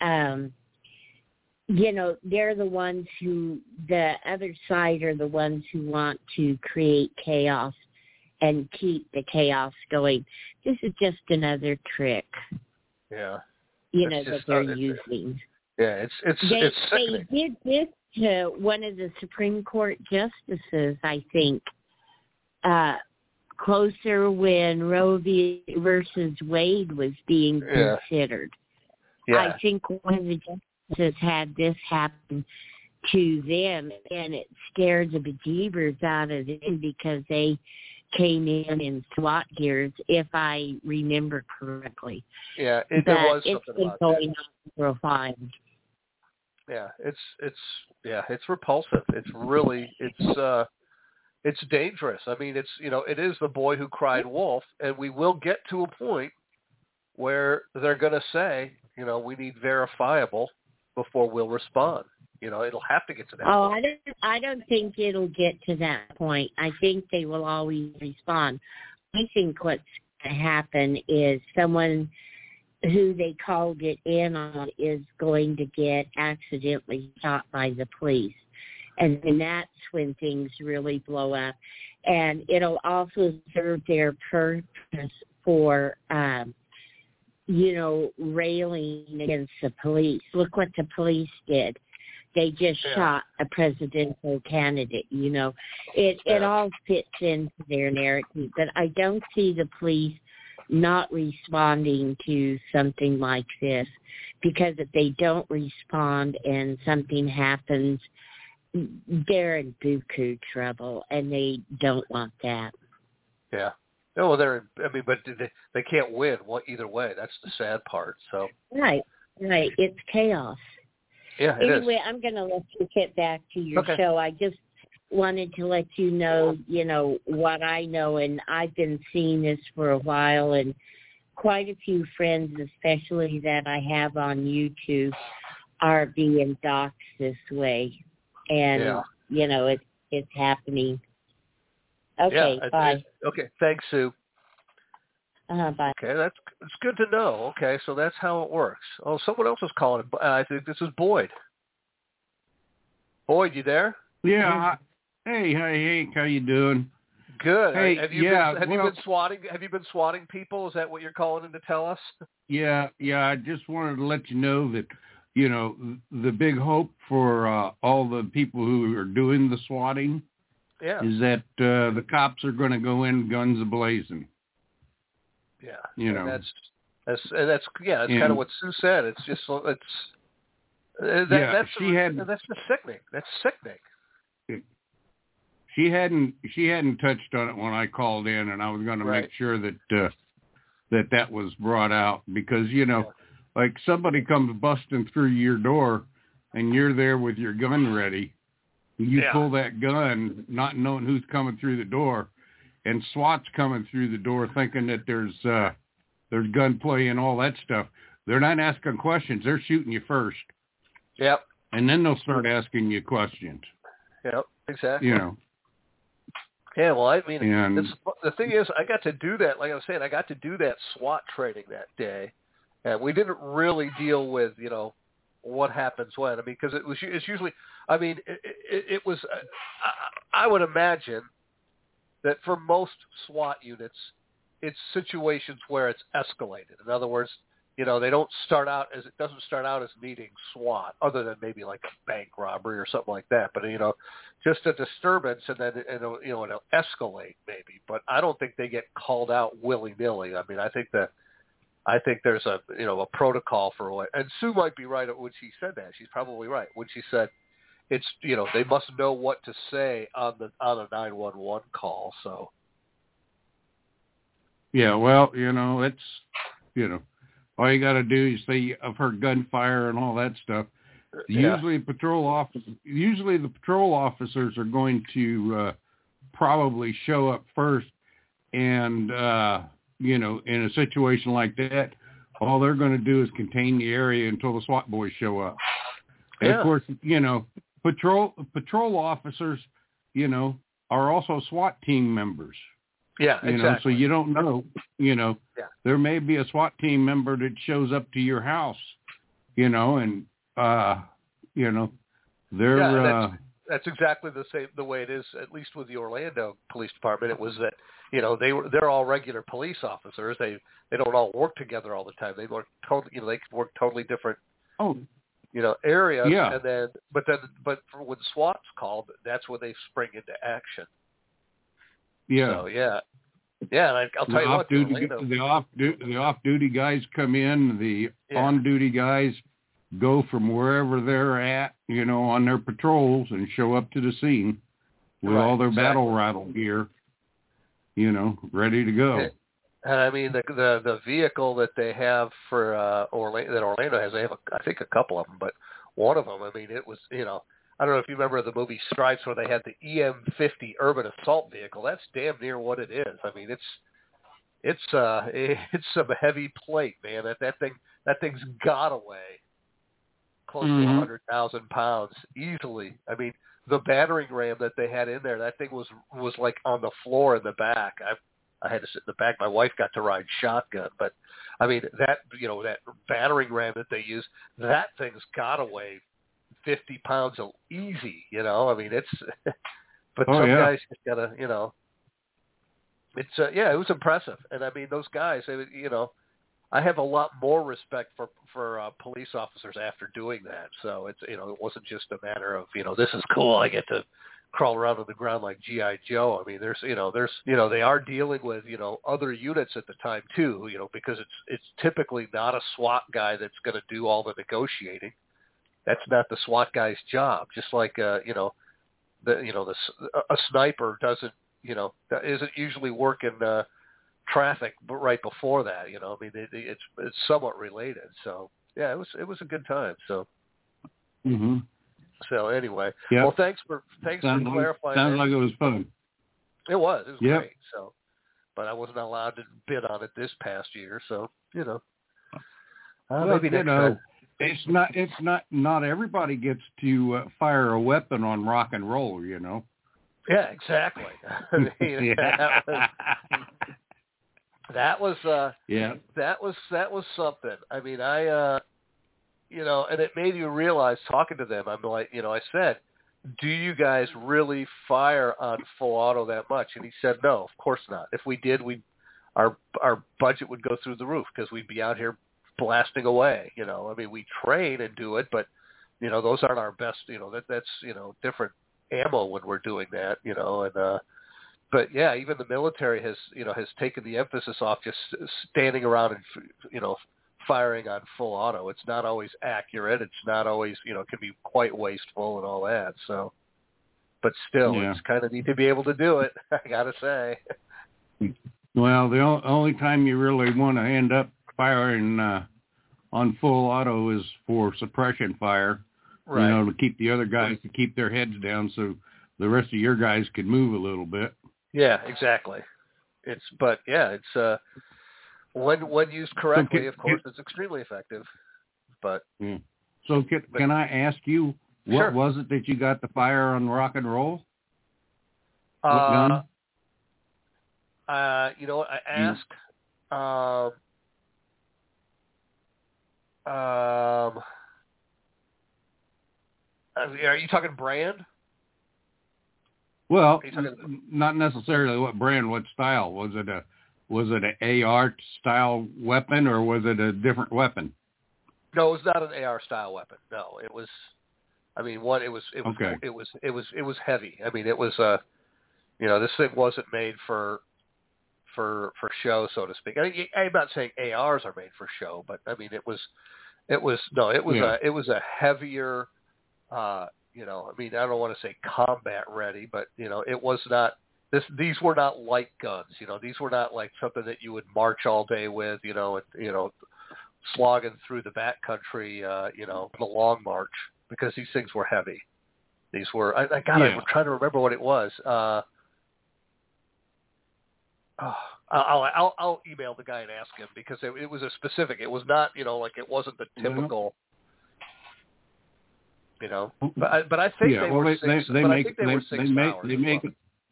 they're the ones the other side are the ones who want to create chaos and keep the chaos going. This is just another trick. Yeah. That they're using. Yeah, it's sickening. They did this to one of the Supreme Court justices, I think, closer when Roe v. versus Wade was being considered. Yeah. I think one of the justices had this happen to them, and it scared the bejeebers out of them because they came in SWAT gears, if I remember correctly. Yeah, there was something it's been about going that. on for a while. Yeah, it's repulsive. It's really it's dangerous. I mean, it is the boy who cried wolf, and we will get to a point where they're going to say, we need verifiable before we'll respond. It'll have to get to that point. I don't think it'll get to that point. I think they will always respond. I think what's going to happen is someone who they called it in on is going to get accidentally shot by the police. And then that's when things really blow up. And it'll also serve their purpose for, railing against the police. Look what the police did. They just shot a presidential candidate, It all fits into their narrative. But I don't see the police not responding to something like this, because if they don't respond and something happens, they're in buku trouble, and they don't want that. Yeah. No, but they can't win either way. That's the sad part. So Right. It's chaos. Yeah, anyway, I'm going to let you get back to your show. I just wanted to let you know, what I know, and I've been seeing this for a while, and quite a few friends, especially that I have on YouTube, are being doxxed this way, and it's happening. Okay, bye. Okay, thanks, Sue. Bye. Okay, it's good to know. Okay, so that's how it works. Oh, someone else is calling. I think this is Boyd. Boyd, you there? Yeah. Hey, Hank, how you doing? Good. Hey, have you been swatting? Have you been swatting people? Is that what you're calling in to tell us? Yeah. I just wanted to let you know that, the big hope for all the people who are doing the swatting is that the cops are going to go in guns a-blazing. Yeah. That's kind of what Sue said. It's just that's just sickening. That's sickening. She hadn't touched on it when I called in, and I was going to make sure that that was brought out, because like somebody comes busting through your door, and you're there with your gun ready, and you pull that gun, not knowing who's coming through the door, and SWAT's coming through the door thinking that there's gunplay and all that stuff. They're not asking questions; they're shooting you first. Yep. And then they'll start asking you questions. Yep. Exactly. Yeah, well, I mean, And the thing is, I got to do that. Like I was saying, I got to do that SWAT training that day, and we didn't really deal with, what happens when. I mean, because it's usually, I mean, it was. I would imagine that for most SWAT units, it's situations where it's escalated. In other words, they don't start out as, it doesn't start out as needing SWAT, other than maybe like a bank robbery or something like that. But just a disturbance, and then it'll escalate maybe. But I don't think they get called out willy nilly. I mean, I think there's a a protocol for what. And Sue might be right when she said that. She's probably right when she said it's they must know what to say on a 911 call. So. Yeah, well, it's all you got to do is say I've heard gunfire and all that stuff. Yeah. Usually the patrol officers are going to probably show up first, and in a situation like that, all they're going to do is contain the area until the SWAT boys show up. And Yeah. of course, patrol officers, are also SWAT team members. Yeah, exactly. So you don't know, Yeah. there may be a SWAT team member that shows up to your house, and, they're, that's exactly the way it is, at least with the Orlando Police Department. It was that, they're all regular police officers. They don't all work together all the time. They work totally, they could work totally different, areas. Yeah. And then, but when SWAT's called, that's when they spring into action. Yeah. So, yeah. Yeah, and I'll tell you what, the off-duty guys come in, the on-duty guys go from wherever they're at, on their patrols and show up to the scene with all their battle rattle gear, ready to go. And I mean, the vehicle that they have for Orlando has, they have, I think, a couple of them, but one of them, I mean, it was, I don't know if you remember the movie Stripes where they had the EM-50 urban assault vehicle. That's damn near what it is. I mean, it's some heavy plate, man. That thing's got to weigh close to 100,000 pounds easily. I mean, the battering ram that they had in there, that thing was like on the floor in the back. I had to sit in the back. My wife got to ride shotgun, but I mean that battering ram that they use, that thing's got to weigh 50 pounds easy, I mean, it's, but guys just gotta, it's, it was impressive. And I mean, those guys, I have a lot more respect for police officers after doing that. So it's, it wasn't just a matter of, this is cool, I get to crawl around on the ground like G.I. Joe. I mean, there's they are dealing with, other units at the time too, because it's typically not a SWAT guy that's going to do all the negotiating. That's not the SWAT guy's job. Just like a sniper isn't usually working traffic, but right before that, I mean, it's somewhat related. So yeah, it was a good time. So. Mm-hmm. So anyway, Yep. Well, thanks for clarifying. Sounds like it was fun. It was great. So, but I wasn't allowed to bid on it this past year. So maybe next time. It's not everybody gets to fire a weapon on rock and roll, Yeah, exactly. That was something. I mean, and it made you realize talking to them. I'm like, I said, do you guys really fire on full auto that much? And he said, no, of course not. If we did, our budget would go through the roof because we'd be out here blasting away. I mean, we train and do it, but those aren't our best. That's different ammo when we're doing that. And but yeah, even the military has taken the emphasis off just standing around and firing on full auto. It's not always accurate. It's not always it can be quite wasteful and all that. So, but still, it's kind of neat to be able to do it. I gotta say. Well, the only time you really want to end up firing on full auto is for suppression fire, right. To keep the other guys to keep their heads down so the rest of your guys can move a little bit. Yeah, exactly. It's when used correctly, of course, it's extremely effective. But so can I ask you, what was it that you got to fire on rock and roll? What gun? You know what? I asked. Are you talking brand? Well, not necessarily what brand, what style. Was it an AR style weapon, or was it a different weapon? No, it was not an AR style weapon. No, it was. I mean, it was heavy. I mean, it was this thing wasn't made for show, so to speak. I'm not saying ARs are made for show, but I mean, it was a heavier. I mean, I don't want to say combat ready, but it was not. These were not light guns. These were not like something that you would march all day with. Slogging through the backcountry, the long march, because these things were heavy. These were. I'm trying to remember what it was. I'll email the guy and ask him, because it was a specific. It was not, like it wasn't the typical. But I think they were 6 hours.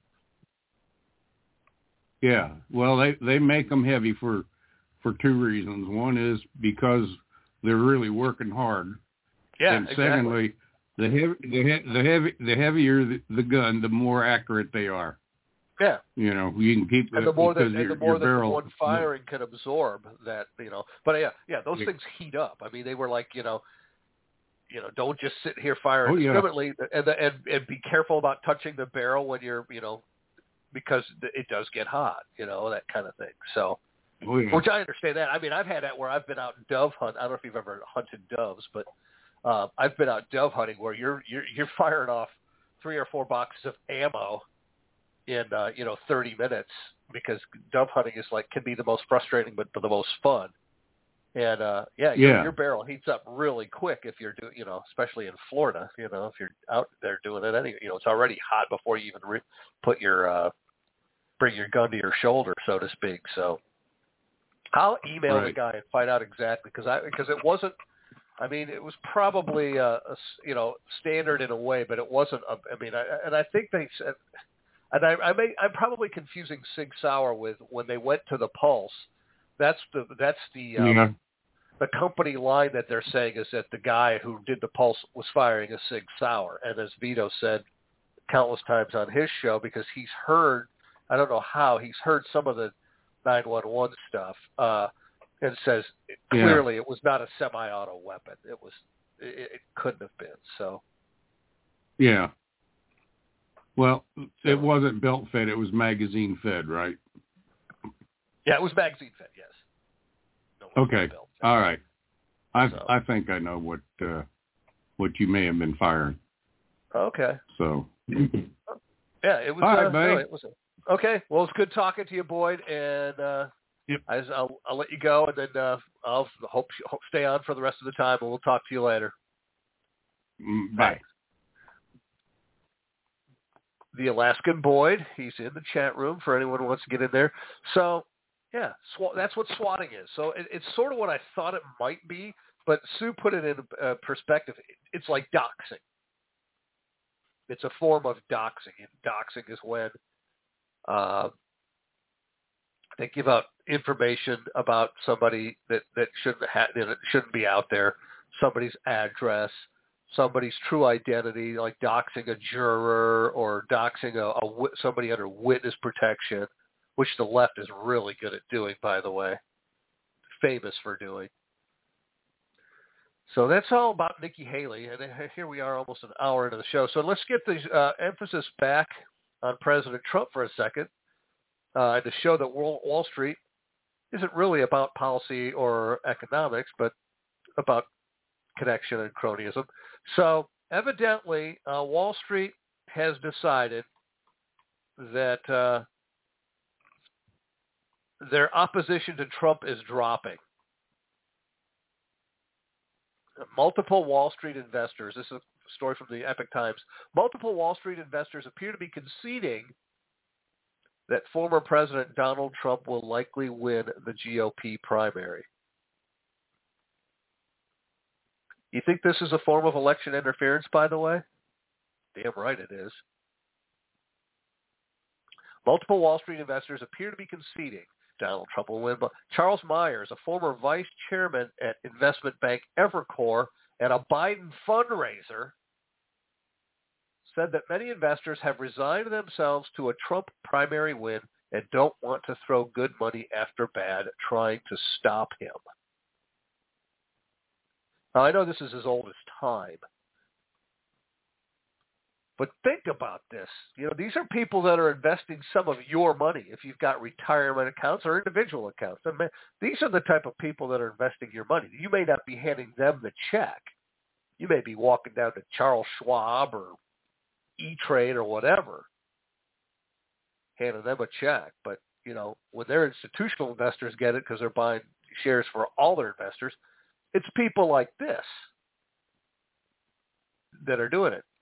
Yeah, well, they make them heavy for two reasons. One is because they're really working hard. Yeah, and secondly, exactly. the heavier the gun, the more accurate they are. Yeah. You can keep and the more that your the barrel, one firing can absorb that, But those things heat up. I mean, they were like, don't just sit here firing indiscriminately, and be careful about touching the barrel when you're, because it does get hot, that kind of thing. So, which I understand that. I mean, I've had that where I've been out dove hunt. I don't know if you've ever hunted doves, but I've been out dove hunting where you're firing off 3 or 4 boxes of ammo in 30 minutes, because dove hunting can be the most frustrating but the most fun. And your barrel heats up really quick if you're doing, especially in Florida, if you're out there doing it anyway, it's already hot before you even put your bring your gun to your shoulder, so to speak. So I'll email the guy and find out exactly, because it wasn't. I mean, it was probably standard in a way, but it wasn't. I think they said, and I'm probably confusing Sig Sauer with when they went to the Pulse. That's the company line that they're saying is that the guy who did the Pulse was firing a Sig Sauer, and as Vito said countless times on his show, because he's heard, I don't know how, he's heard some of the 911 stuff, and says clearly it was not a semi-auto weapon. It couldn't have been. So. Yeah. Well, it wasn't belt fed; it was magazine fed, right? Yeah, it was magazine fed. Yes. Okay. All right. I think I know what you may have been firing. Okay. So. Yeah, it was. All right, buddy. No, it was. Okay. Well, it's good talking to you, Boyd, and I'll let you go, and then I'll hope stay on for the rest of the time, and we'll talk to you later. Bye. The Alaskan Boyd, he's in the chat room for anyone who wants to get in there. So, yeah, that's what swatting is. So it's sort of what I thought it might be, but Sue put it in perspective. It's like doxing. It's a form of doxing. And doxing is when they give out information about somebody that shouldn't be out there, somebody's address, somebody's true identity, like doxing a juror or doxing somebody under witness protection, which the left is really good at doing, by the way, famous for doing. So that's all about Nikki Haley, and here we are almost an hour into the show. So let's get the emphasis back on President Trump for a second, to show that Wall Street isn't really about policy or economics, but about connection and cronyism. So evidently, Wall Street has decided that their opposition to Trump is dropping. Multiple Wall Street investors, this is a story from the Epoch Times, multiple Wall Street investors appear to be conceding that former President Donald Trump will likely win the GOP primary. You think this is a form of election interference, by the way? Damn right it is. Multiple Wall Street investors appear to be conceding Donald Trump will win. But Charles Myers, a former vice chairman at investment bank Evercore and a Biden fundraiser, said that many investors have resigned themselves to a Trump primary win and don't want to throw good money after bad trying to stop him. Now, I know this is as old as time, but think about this. You know, these are people that are investing some of your money if you've got retirement accounts or individual accounts. I mean, these are the type of people that are investing your money. You may not be handing them the check. You may be walking down to Charles Schwab or E-Trade or whatever, handing them a check. But, you know, when their institutional investors get it because they're buying shares for all their investors, it's people like this that are doing it.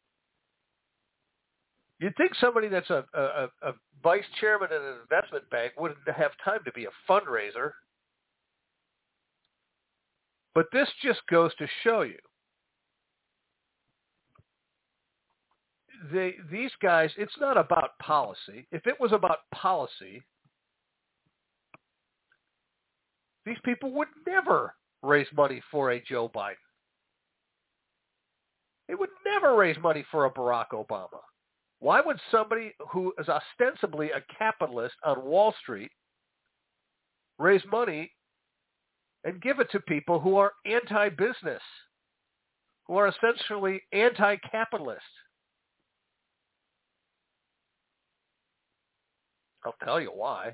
You'd think somebody that's a vice chairman in an investment bank wouldn't have time to be a fundraiser. But this just goes to show you. These guys, it's not about policy. If it was about policy, these people would never raise money for a Joe Biden. They would never raise money for a Barack Obama. Why would somebody who is ostensibly a capitalist on Wall Street raise money and give it to people who are anti-business, who are essentially anti-capitalist? I'll tell you why.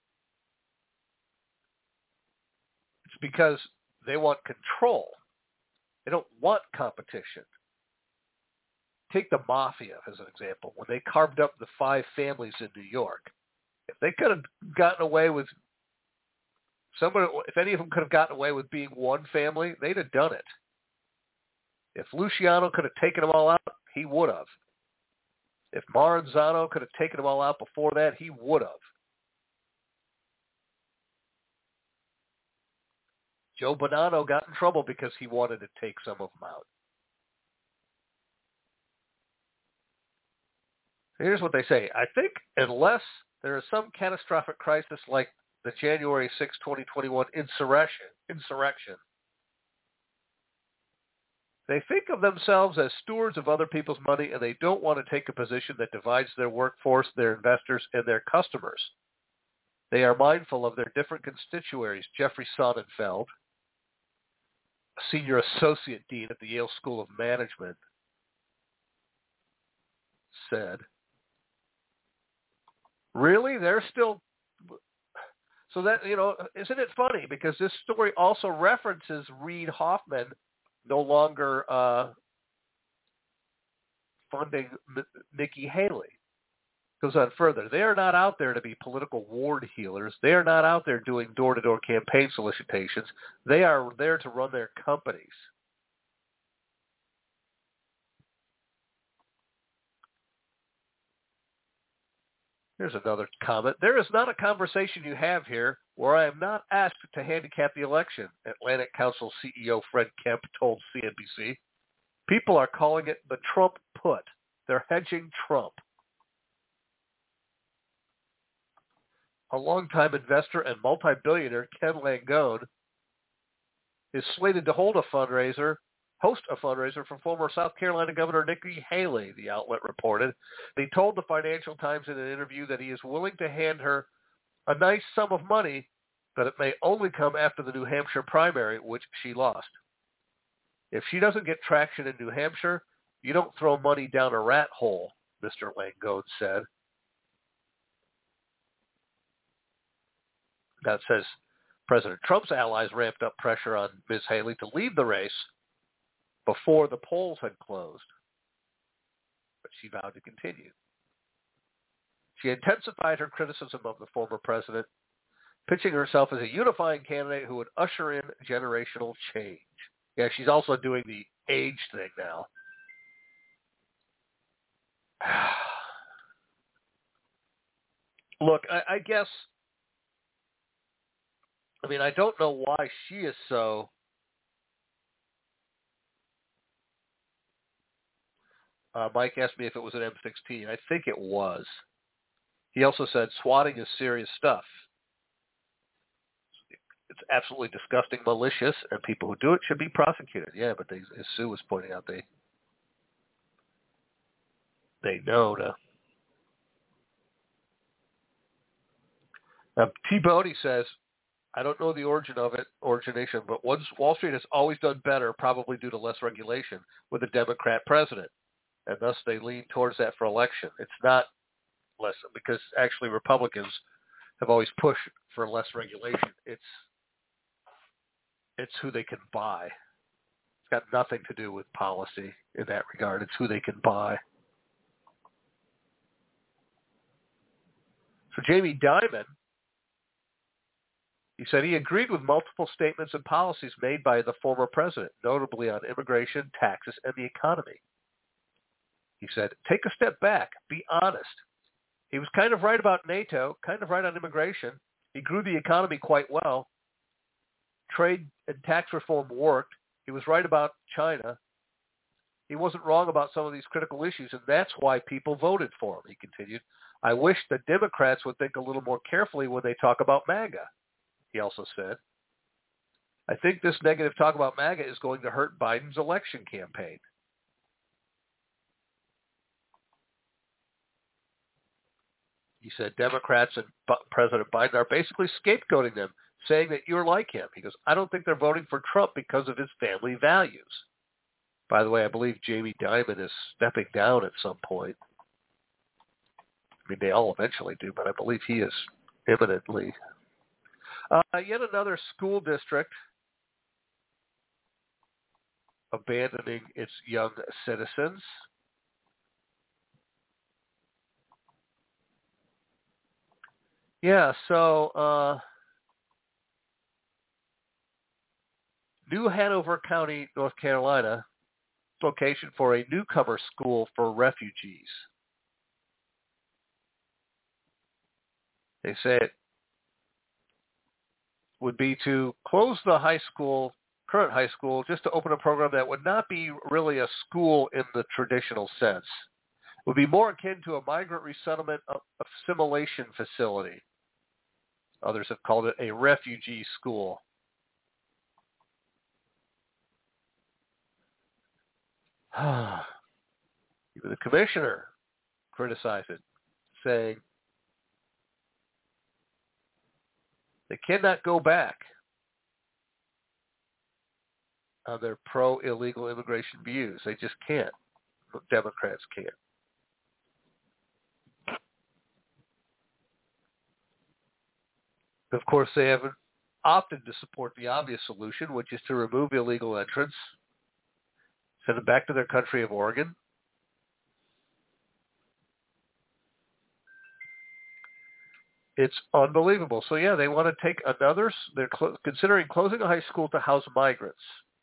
It's because they want control. They don't want competition. Take the mafia as an example. When they carved up the 5 families in New York, if they could have gotten away with if any of them could have gotten away with being one family, they'd have done it. If Luciano could have taken them all out, he would have. If Maranzano could have taken them all out before that, he would have. Joe Bonanno got in trouble because he wanted to take some of them out. Here's what they say. I think unless there is some catastrophic crisis like the January 6, 2021 insurrection, they think of themselves as stewards of other people's money, and they don't want to take a position that divides their workforce, their investors, and their customers. They are mindful of their different constituaries. Jeffrey Sonnenfeld, a senior associate dean at the Yale School of Management, said, really? They're still... So that, you know, isn't it funny? Because this story also references Reid Hoffman no longer funding Nikki Haley. Goes on further. They are not out there to be political ward healers. They are not out there doing door-to-door campaign solicitations. They are there to run their companies. Here's another comment. There is not a conversation you have here where I am not asked to handicap the election, Atlantic Council CEO Fred Kemp told CNBC. People are calling it the Trump put. They're hedging Trump. A longtime investor and multi-billionaire Ken Langone is slated to host a fundraiser for former South Carolina Governor Nikki Haley, the outlet reported. He told the Financial Times in an interview that he is willing to hand her a nice sum of money, but it may only come after the New Hampshire primary, which she lost. If she doesn't get traction in New Hampshire, you don't throw money down a rat hole, Mr. Langone said. That says President Trump's allies ramped up pressure on Ms. Haley to leave the race before the polls had closed, but she vowed to continue. She intensified her criticism of the former president, pitching herself as a unifying candidate who would usher in generational change. Yeah, she's also doing the age thing now. Look, I guess, I mean, I don't know why she is so Mike asked me if it was an M16. I think it was. He also said swatting is serious stuff. It's absolutely disgusting, malicious, and people who do it should be prosecuted. Yeah, but as Sue was pointing out, they know to. T. Bodie says, I don't know the origination, but Wall Street has always done better, probably due to less regulation, with a Democrat president, and thus they lean towards that for election. It's not less, because actually Republicans have always pushed for less regulation. It's who they can buy. It's got nothing to do with policy in that regard. It's who they can buy. So Jamie Dimon, he said he agreed with multiple statements and policies made by the former president, notably on immigration, taxes, and the economy. He said, take a step back, be honest. He was kind of right about NATO, kind of right on immigration. He grew the economy quite well. Trade and tax reform worked. He was right about China. He wasn't wrong about some of these critical issues, and that's why people voted for him, he continued. I wish the Democrats would think a little more carefully when they talk about MAGA, he also said. I think this negative talk about MAGA is going to hurt Biden's election campaign. He said Democrats and President Biden are basically scapegoating them, saying that you're like him. He goes, I don't think they're voting for Trump because of his family values. By the way, I believe Jamie Dimon is stepping down at some point. I mean, they all eventually do, but I believe he is imminently. Yet another school district abandoning its young citizens. Yeah, so New Hanover County, North Carolina, location for a newcomer school for refugees. They say it would be to close the current high school, just to open a program that would not be really a school in the traditional sense. It would be more akin to a migrant resettlement assimilation facility. Others have called it a refugee school. Even the commissioner criticized it, saying they cannot go back on their pro-illegal immigration views. They just can't. Democrats can't. Of course, they haven't opted to support the obvious solution, which is to remove illegal entrants, send them back to their country of origin. It's unbelievable. So, yeah, they want to take they're considering closing a high school to house migrants.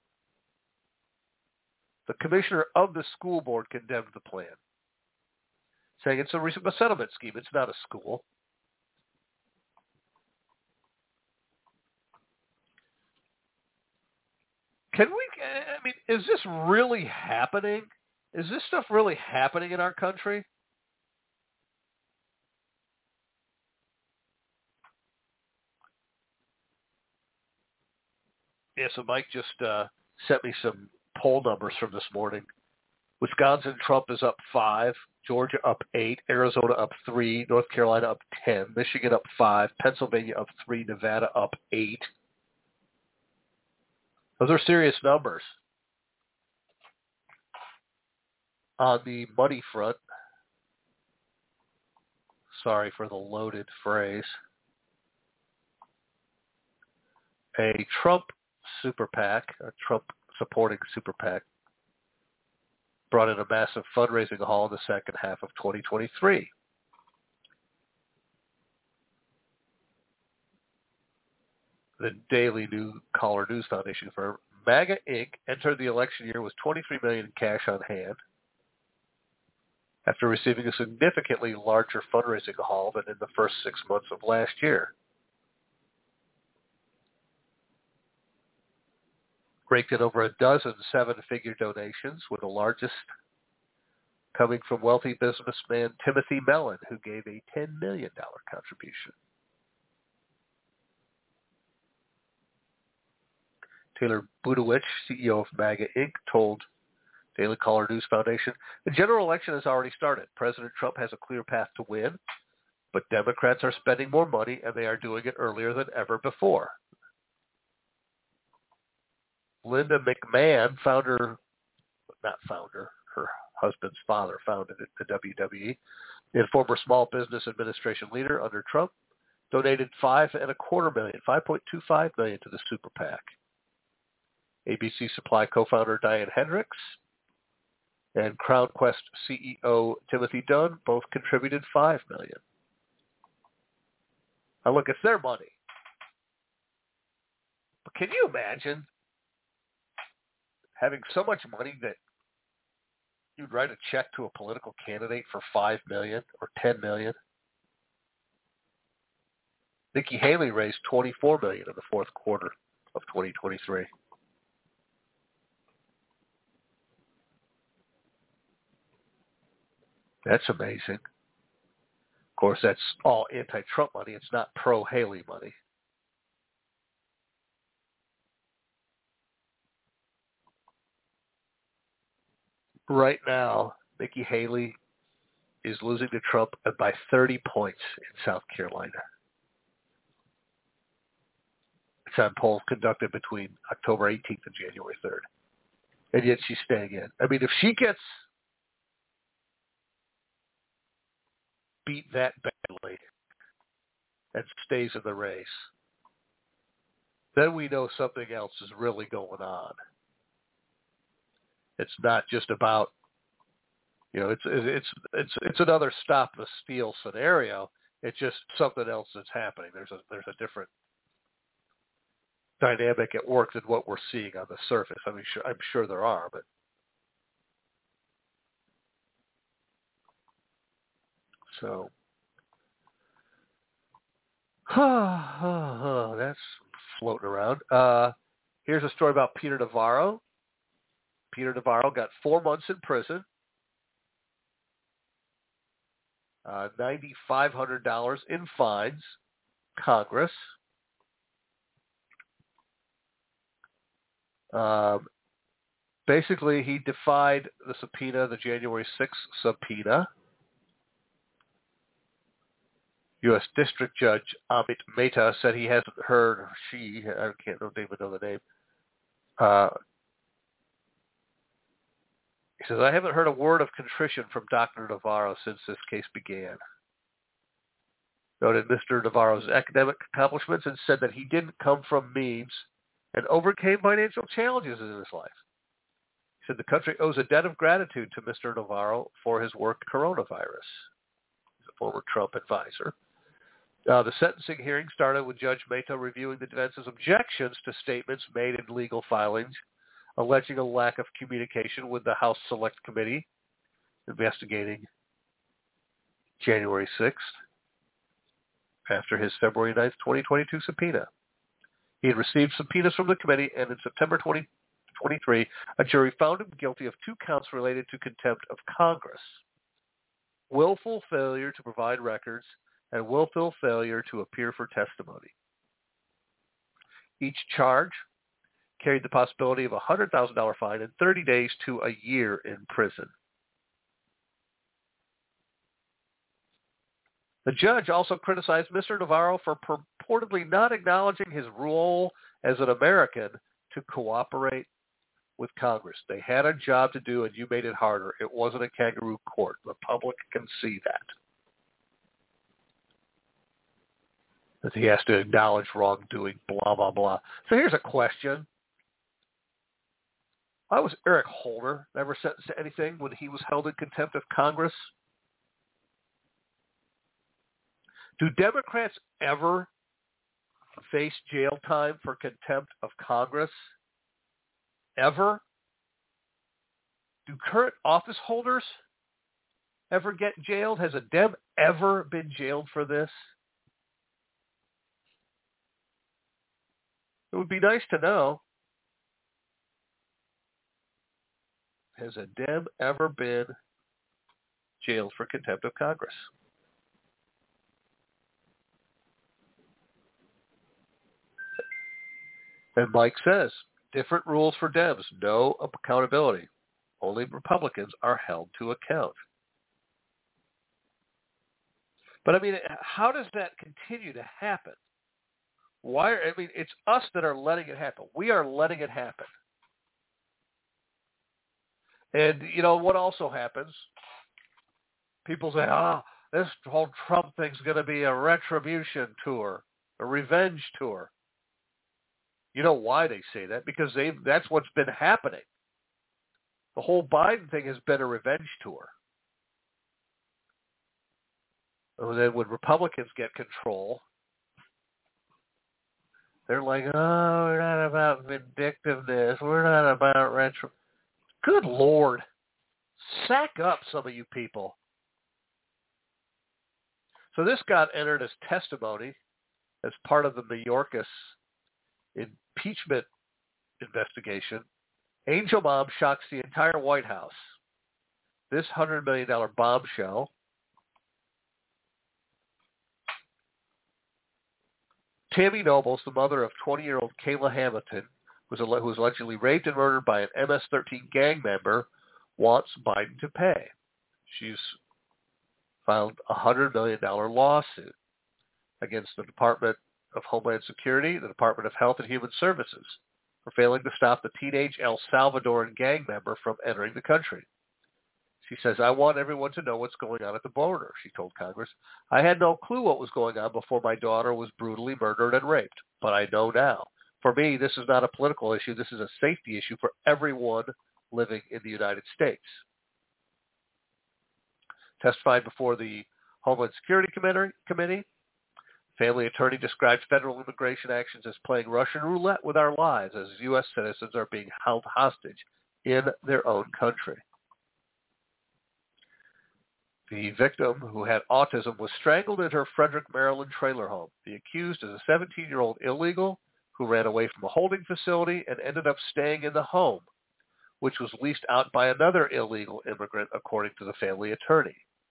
The commissioner of the school board condemned the plan, saying it's a resettlement scheme. It's not a school. Is this really happening? Is this stuff really happening in our country? Yeah, so Mike just sent me some poll numbers from this morning. Wisconsin, Trump is up 5, Georgia up 8, Arizona up 3, North Carolina up 10, Michigan up 5, Pennsylvania up 3, Nevada up 8. Those are serious numbers. On the money front, sorry for the loaded phrase, a Trump super PAC, a Trump supporting super PAC, brought in a massive fundraising haul in the second half of 2023. The Daily Caller News Foundation firm, MAGA Inc. entered the election year with $23 million in cash on hand after receiving a significantly larger fundraising haul than in the first 6 months of last year. Raked in over a dozen seven-figure donations, with the largest coming from wealthy businessman Timothy Mellon, who gave a $10 million contribution. Taylor Budowich, CEO of MAGA Inc., told Daily Caller News Foundation, the general election has already started. President Trump has a clear path to win, but Democrats are spending more money, and they are doing it earlier than ever before. Linda McMahon, her husband's father founded the WWE, and former Small Business Administration leader under Trump, donated $5.25 million to the super PAC. ABC Supply co-founder Diane Hendricks and Crown Quest CEO Timothy Dunn both contributed $5 million. Now look, it's their money. But can you imagine having so much money that you'd write a check to a political candidate for $5 million or $10 million? Nikki Haley raised $24 million in the fourth quarter of 2023. That's amazing. Of course, that's all anti-Trump money. It's not pro-Haley money. Right now, Nikki Haley is losing to Trump by 30 points in South Carolina. It's on polls conducted between October 18th and January 3rd. And yet she's staying in. I mean, if she gets beat that badly and stays in the race, then we know something else is really going on. It's not just about, it's another stop the steal scenario. It's just something else that's happening. There's a different dynamic at work than what we're seeing on the surface. I mean, I'm sure there are, but so that's floating around. Here's a story about Peter Navarro. Peter Navarro got 4 months in prison, $9,500 in fines. Congress. Basically, he defied the subpoena, the January 6th subpoena. U.S. District Judge Amit Mehta said he hasn't heard, or she, I can't even know the name. He says, I haven't heard a word of contrition from Dr. Navarro since this case began. Noted Mr. Navarro's academic accomplishments and said that he didn't come from means and overcame financial challenges in his life. He said the country owes a debt of gratitude to Mr. Navarro for his work coronavirus. He's a former Trump advisor. The sentencing hearing started with Judge Mehta reviewing the defense's objections to statements made in legal filings, alleging a lack of communication with the House Select Committee investigating January 6th after his February 9th, 2022 subpoena. He had received subpoenas from the committee, and in September 2023, a jury found him guilty of 2 counts related to contempt of Congress, willful failure to provide records, and willful failure to appear for testimony. Each charge carried the possibility of a $100,000 fine and 30 days to a year in prison. The judge also criticized Mr. Navarro for purportedly not acknowledging his role as an American to cooperate with Congress. They had a job to do, and you made it harder. It wasn't a kangaroo court. The public can see that. That he has to acknowledge wrongdoing, blah, blah, blah. So here's a question. Why was Eric Holder never sentenced to anything when he was held in contempt of Congress? Do Democrats ever face jail time for contempt of Congress? Ever? Do current office holders ever get jailed? Has a Dem ever been jailed for this? It would be nice to know. Has a Dem ever been jailed for contempt of Congress. And Mike says, different rules for Dems, no accountability. Only Republicans are held to account. But I mean, how does that continue to happen? It's us that are letting it happen. We are letting it happen. And, you know, what also happens, people say, this whole Trump thing's going to be a retribution tour, a revenge tour. You know why they say that? Because that's what's been happening. The whole Biden thing has been a revenge tour. And then when Republicans get control, they're like, we're not about vindictiveness. We're not about retro. Good Lord. Sack up, some of you people. So this got entered as testimony as part of the Mayorkas impeachment investigation. Angel Mom shocks the entire White House. This $100 million bombshell Tammy Nobles, the mother of 20-year-old Kayla Hamilton, who was allegedly raped and murdered by an MS-13 gang member, wants Biden to pay. She's filed a $100 million lawsuit against the Department of Homeland Security, the Department of Health and Human Services, for failing to stop the teenage El Salvadoran gang member from entering the country. She says, I want everyone to know what's going on at the border, she told Congress. I had no clue what was going on before my daughter was brutally murdered and raped, but I know now. For me, this is not a political issue. This is a safety issue for everyone living in the United States. Testified before the Homeland Security Committee, family attorney described federal immigration actions as playing Russian roulette with our lives as U.S. citizens are being held hostage in their own country. The victim, who had autism, was strangled in her Frederick, Maryland trailer home. The accused is a 17-year-old illegal who ran away from a holding facility and ended up staying in the home, which was leased out by another illegal immigrant, according to the family attorney.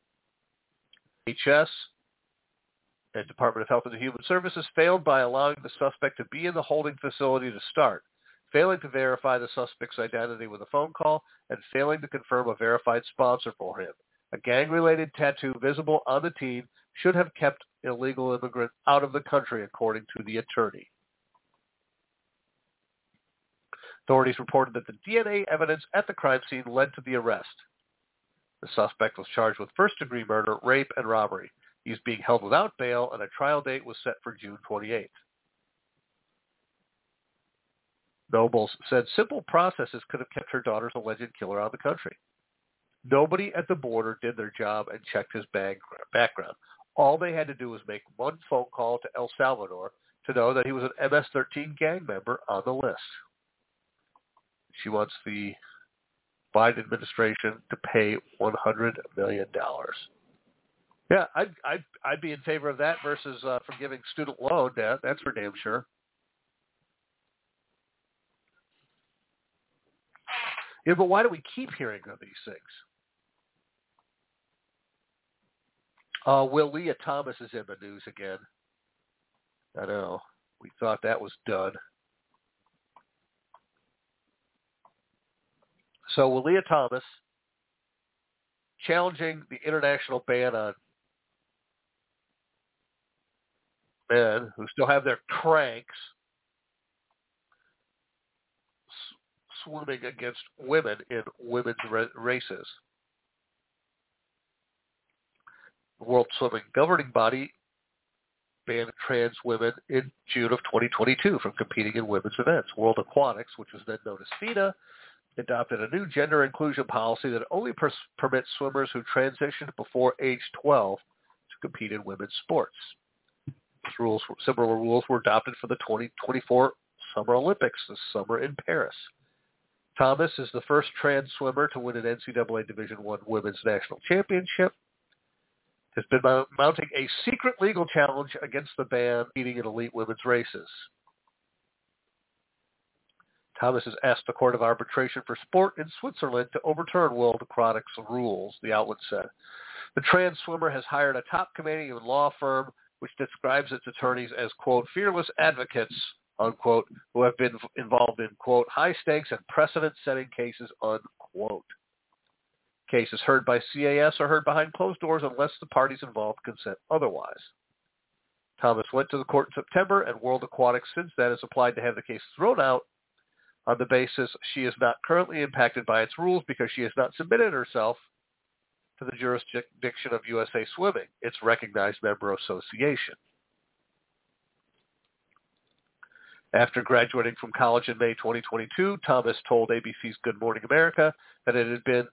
HS and Department of Health and Human Services failed by allowing the suspect to be in the holding facility to start, failing to verify the suspect's identity with a phone call, and failing to confirm a verified sponsor for him. A gang-related tattoo visible on the teen should have kept illegal immigrant out of the country, according to the attorney. Authorities reported that the DNA evidence at the crime scene led to the arrest. The suspect was charged with first-degree murder, rape, and robbery. He is being held without bail, and a trial date was set for June 28th. Nobles said simple processes could have kept her daughter's alleged killer out of the country. Nobody at the border did their job and checked his background. All they had to do was make one phone call to El Salvador to know that he was an MS-13 gang member on the list. She wants the Biden administration to pay $100 million. Yeah, I'd be in favor of that versus forgiving student loan debt. That's for damn sure. Yeah, but why do we keep hearing of these things? Will Leah Thomas is in the news again. I know. We thought that was done. So Will Leah Thomas challenging the international ban on men who still have their cranks swimming against women in women's races. The World Swimming Governing Body banned trans women in June of 2022 from competing in women's events. World Aquatics, which was then known as FINA, adopted a new gender inclusion policy that only permits swimmers who transitioned before age 12 to compete in women's sports. Similar rules were adopted for the 2024 Summer Olympics this summer in Paris. Thomas is the first trans swimmer to win an NCAA Division I women's national championship. Has been mounting a secret legal challenge against the ban competing in elite women's races. Thomas has asked the Court of Arbitration for Sport in Switzerland to overturn World Aquatics rules, the outlet said. The trans swimmer has hired a top Canadian law firm which describes its attorneys as, quote, fearless advocates, unquote, who have been involved in, quote, high-stakes and precedent-setting cases, unquote. Cases heard by CAS are heard behind closed doors unless the parties involved consent otherwise. Thomas went to the court in September, and World Aquatics since then has applied to have the case thrown out on the basis she is not currently impacted by its rules because she has not submitted herself to the jurisdiction of USA Swimming, its recognized member association. After graduating from college in May 2022, Thomas told ABC's Good Morning America that it had been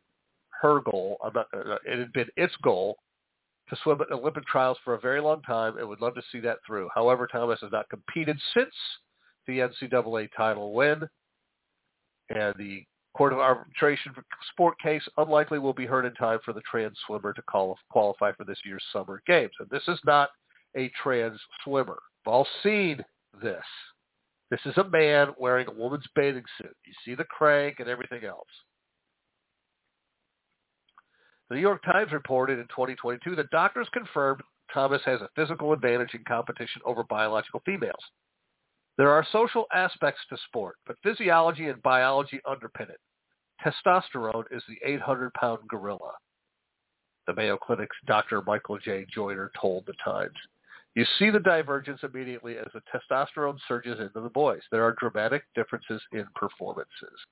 its goal to swim at Olympic trials for a very long time and would love to see that through. However, Thomas has not competed since the NCAA title win, and the Court of Arbitration for Sport case unlikely will be heard in time for the trans swimmer to qualify for this year's Summer Games. And this is not a trans swimmer. We've all seen this. This is a man wearing a woman's bathing suit. You see the crank and everything else. The New York Times reported in 2022 that doctors confirmed Thomas has a physical advantage in competition over biological females. There are social aspects to sport, but physiology and biology underpin it. Testosterone is the 800-pound gorilla, the Mayo Clinic's Dr. Michael J. Joyner told the Times. You see the divergence immediately as the testosterone surges into the boys. There are dramatic differences in performances.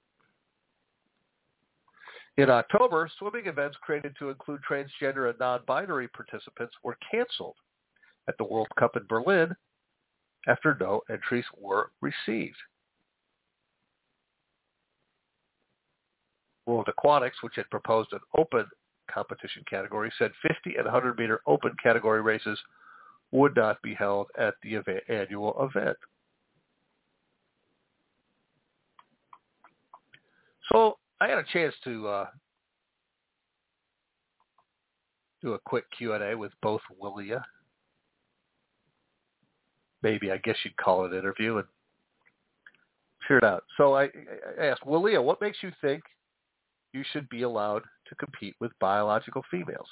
In October, swimming events created to include transgender and non-binary participants were canceled at the World Cup in Berlin after no entries were received. World Aquatics, which had proposed an open competition category, said 50 and 100-meter open category races would not be held at the annual event. So I had a chance to do a quick Q&A with both Willia. Maybe, I guess you'd call it an interview, and figure it out. So I asked, Willia, what makes you think you should be allowed to compete with biological females?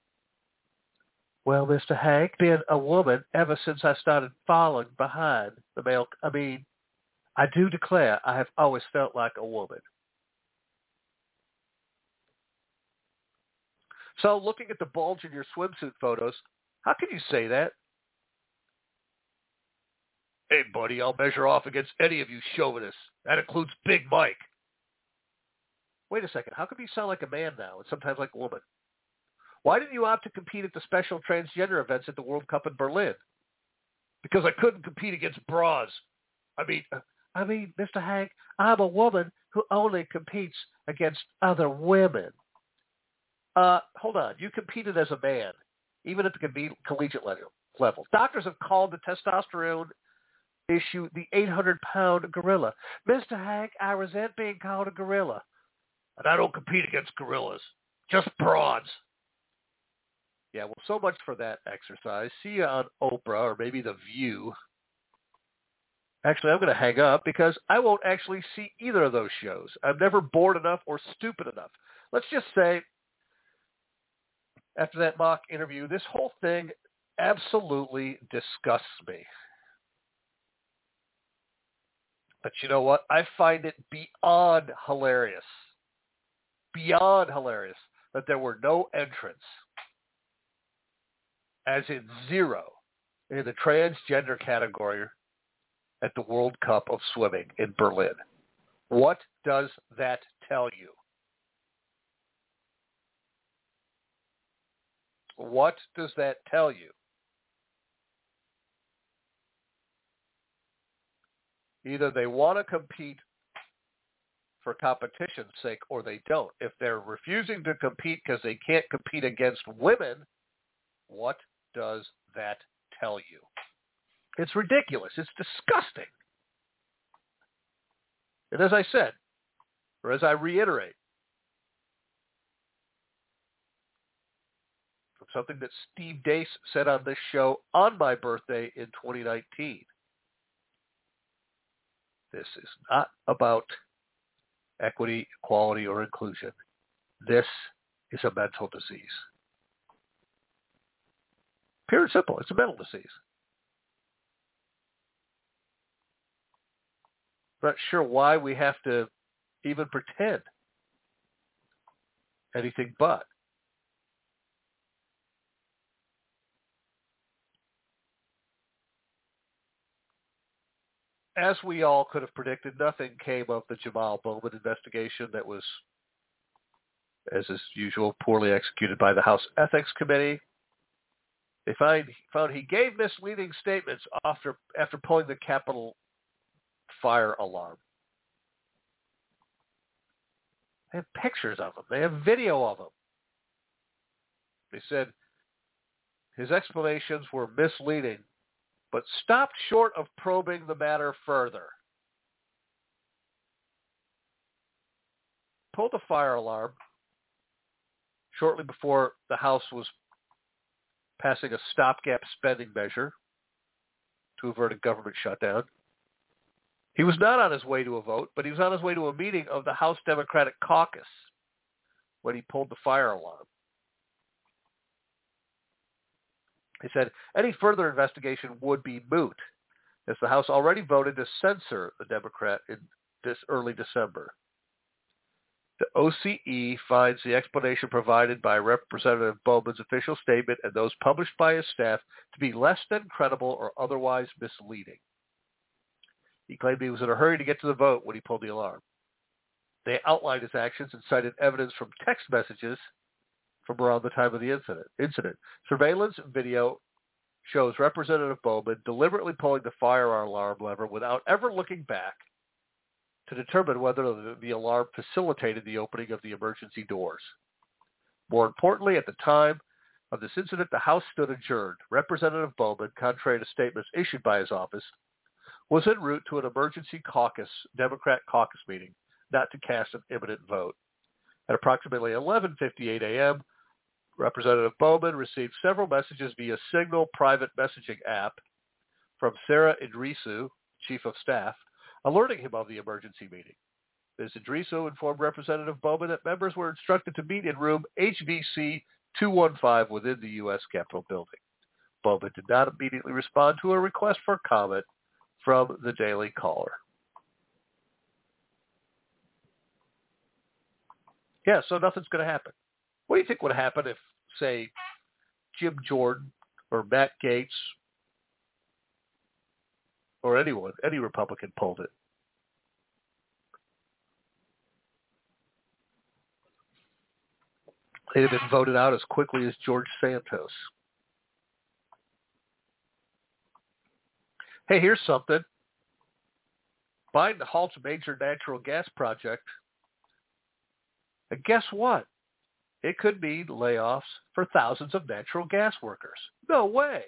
Well, Mr. Hank, being a woman ever since I started falling behind the male, I do declare I have always felt like a woman. So looking at the bulge in your swimsuit photos, how can you say that? Hey, buddy, I'll measure off against any of you chauvinists. That includes Big Mike. Wait a second. How come you sound like a man now and sometimes like a woman? Why didn't you opt to compete at the special transgender events at the World Cup in Berlin? Because I couldn't compete against bras. I mean, Mr. Hank, I'm a woman who only competes against other women. Hold on. You competed as a man, even at the collegiate level. Doctors have called the testosterone issue the 800-pound gorilla. Mr. Hank, I resent being called a gorilla. And I don't compete against gorillas, just broads. Yeah, well, so much for that exercise. See you on Oprah or maybe The View. Actually, I'm going to hang up because I won't actually see either of those shows. I'm never bored enough or stupid enough. Let's just say, after that mock interview, this whole thing absolutely disgusts me. But you know what? I find it beyond hilarious that there were no entrants, as in zero, in the transgender category at the World Cup of Swimming in Berlin. What does that tell you? What does that tell you? Either they want to compete for competition's sake or they don't. If they're refusing to compete because they can't compete against women, what does that tell you? It's ridiculous. It's disgusting. And as I said, or as I reiterate, from something that Steve Deace said on this show on my birthday in 2019, This is not about equity, equality, or inclusion. This is a mental disease. Pure and simple. It's a mental disease. I'm not sure why we have to even pretend anything but. As we all could have predicted, nothing came of the Jamal Bowman investigation that was, as is usual, poorly executed by the House Ethics Committee. They found he gave misleading statements after pulling the Capitol fire alarm. They have pictures of him. They have video of him. They said his explanations were misleading, but stopped short of probing the matter further. Pulled the fire alarm shortly before the House was passing a stopgap spending measure to avert a government shutdown. He was not on his way to a vote, but he was on his way to a meeting of the House Democratic Caucus when he pulled the fire alarm. He said any further investigation would be moot, as the House already voted to censor the Democrat in this early December. The OCE finds the explanation provided by Representative Bowman's official statement and those published by his staff to be less than credible or otherwise misleading. He claimed he was in a hurry to get to the vote when he pulled the alarm. They outlined his actions and cited evidence from text messages from around the time of the incident. Surveillance video shows Representative Bowman deliberately pulling the fire alarm lever without ever looking back to determine whether the alarm facilitated the opening of the emergency doors. More importantly, at the time of this incident, the House stood adjourned. Representative Bowman, contrary to statements issued by his office, was en route to an emergency Democrat caucus meeting, not to cast an imminent vote. At approximately 11:58 a.m., Representative Bowman received several messages via Signal private messaging app from Sarah Idrisu, Chief of Staff, alerting him of the emergency meeting. Ms. Idrisu informed Representative Bowman that members were instructed to meet in room HVC 215 within the U.S. Capitol building. Bowman did not immediately respond to a request for comment from the Daily Caller. Yeah, so nothing's going to happen. What do you think would happen if, say, Jim Jordan or Matt Gaetz or anyone, any Republican pulled it? They'd have been voted out as quickly as George Santos. Hey, here's something. Biden halts major natural gas project. And guess what? It could mean layoffs for thousands of natural gas workers. No way.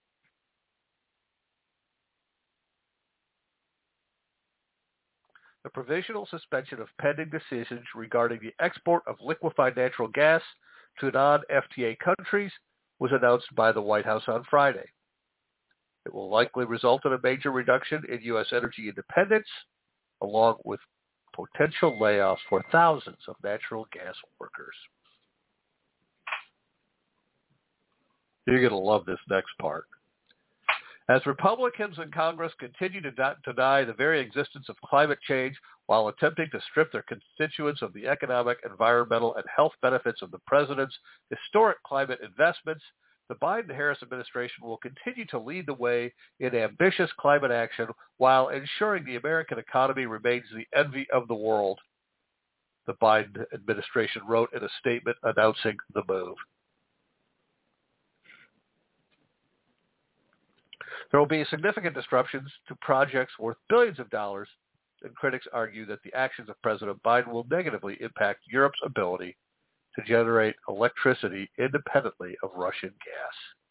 The provisional suspension of pending decisions regarding the export of liquefied natural gas to non-FTA countries was announced by the White House on Friday. It will likely result in a major reduction in U.S. energy independence, along with potential layoffs for thousands of natural gas workers. You're going to love this next part. As Republicans in Congress continue to deny the very existence of climate change while attempting to strip their constituents of the economic, environmental, and health benefits of the president's historic climate investments, the Biden-Harris administration will continue to lead the way in ambitious climate action while ensuring the American economy remains the envy of the world, the Biden administration wrote in a statement announcing the move. There will be significant disruptions to projects worth billions of dollars, and critics argue that the actions of President Biden will negatively impact Europe's ability to generate electricity independently of Russian gas.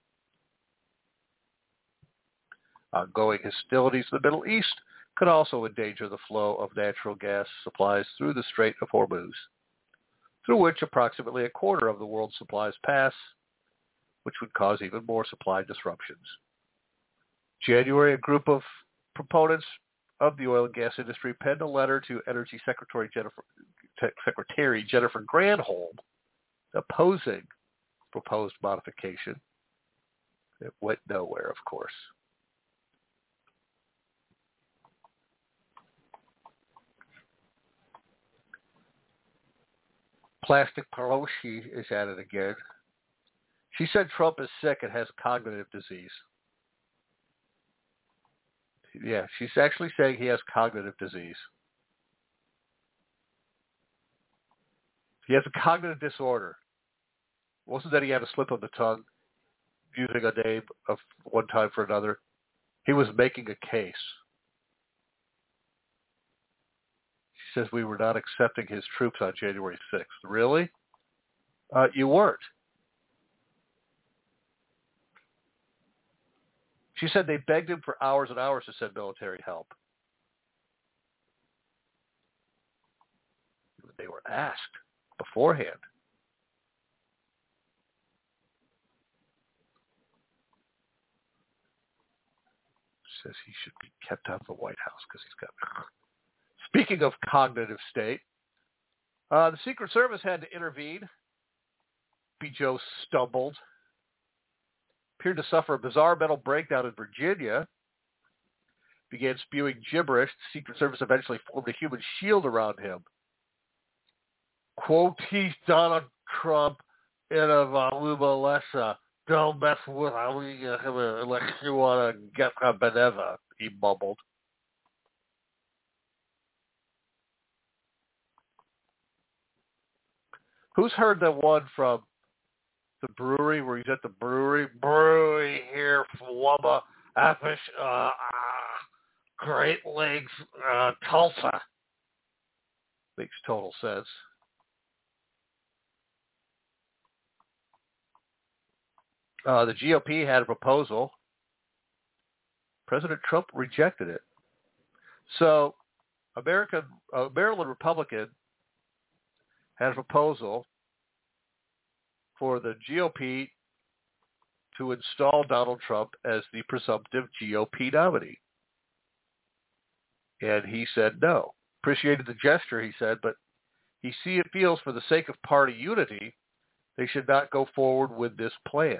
Ongoing hostilities in the Middle East could also endanger the flow of natural gas supplies through the Strait of Hormuz, through which approximately a quarter of the world's supplies pass, which would cause even more supply disruptions. January, a group of proponents of the oil and gas industry penned a letter to Energy Secretary Jennifer Granholm opposing proposed modification. It went nowhere, of course. Plastic Pelosi is at it again. She said Trump is sick and has cognitive disease. Yeah, she's actually saying he has cognitive disease. He has a cognitive disorder. It wasn't that he had a slip of the tongue using a name of one time for another. He was making a case. She says we were not accepting his troops on January 6th. Really? You weren't. She said they begged him for hours and hours to send military help. They were asked beforehand. Says he should be kept out of the White House because he's got... Speaking of cognitive state, the Secret Service had to intervene. B. Joe stumbled. Appeared to suffer a bizarre mental breakdown in Virginia. Began spewing gibberish. The Secret Service eventually formed a human shield around him. Quote, he's Donald Trump in a volume lesser. Don't mess with him unless you want to get a beneva, he mumbled. Who's heard the one from the brewery where he's at the brewery here from Wubba, Apish, Great Lakes, Tulsa? Makes total sense. The GOP had a proposal. President Trump rejected it. So, a Maryland Republican had a proposal for the GOP to install Donald Trump as the presumptive GOP nominee. And he said no. Appreciated the gesture, he said, but he feels for the sake of party unity, they should not go forward with this plan.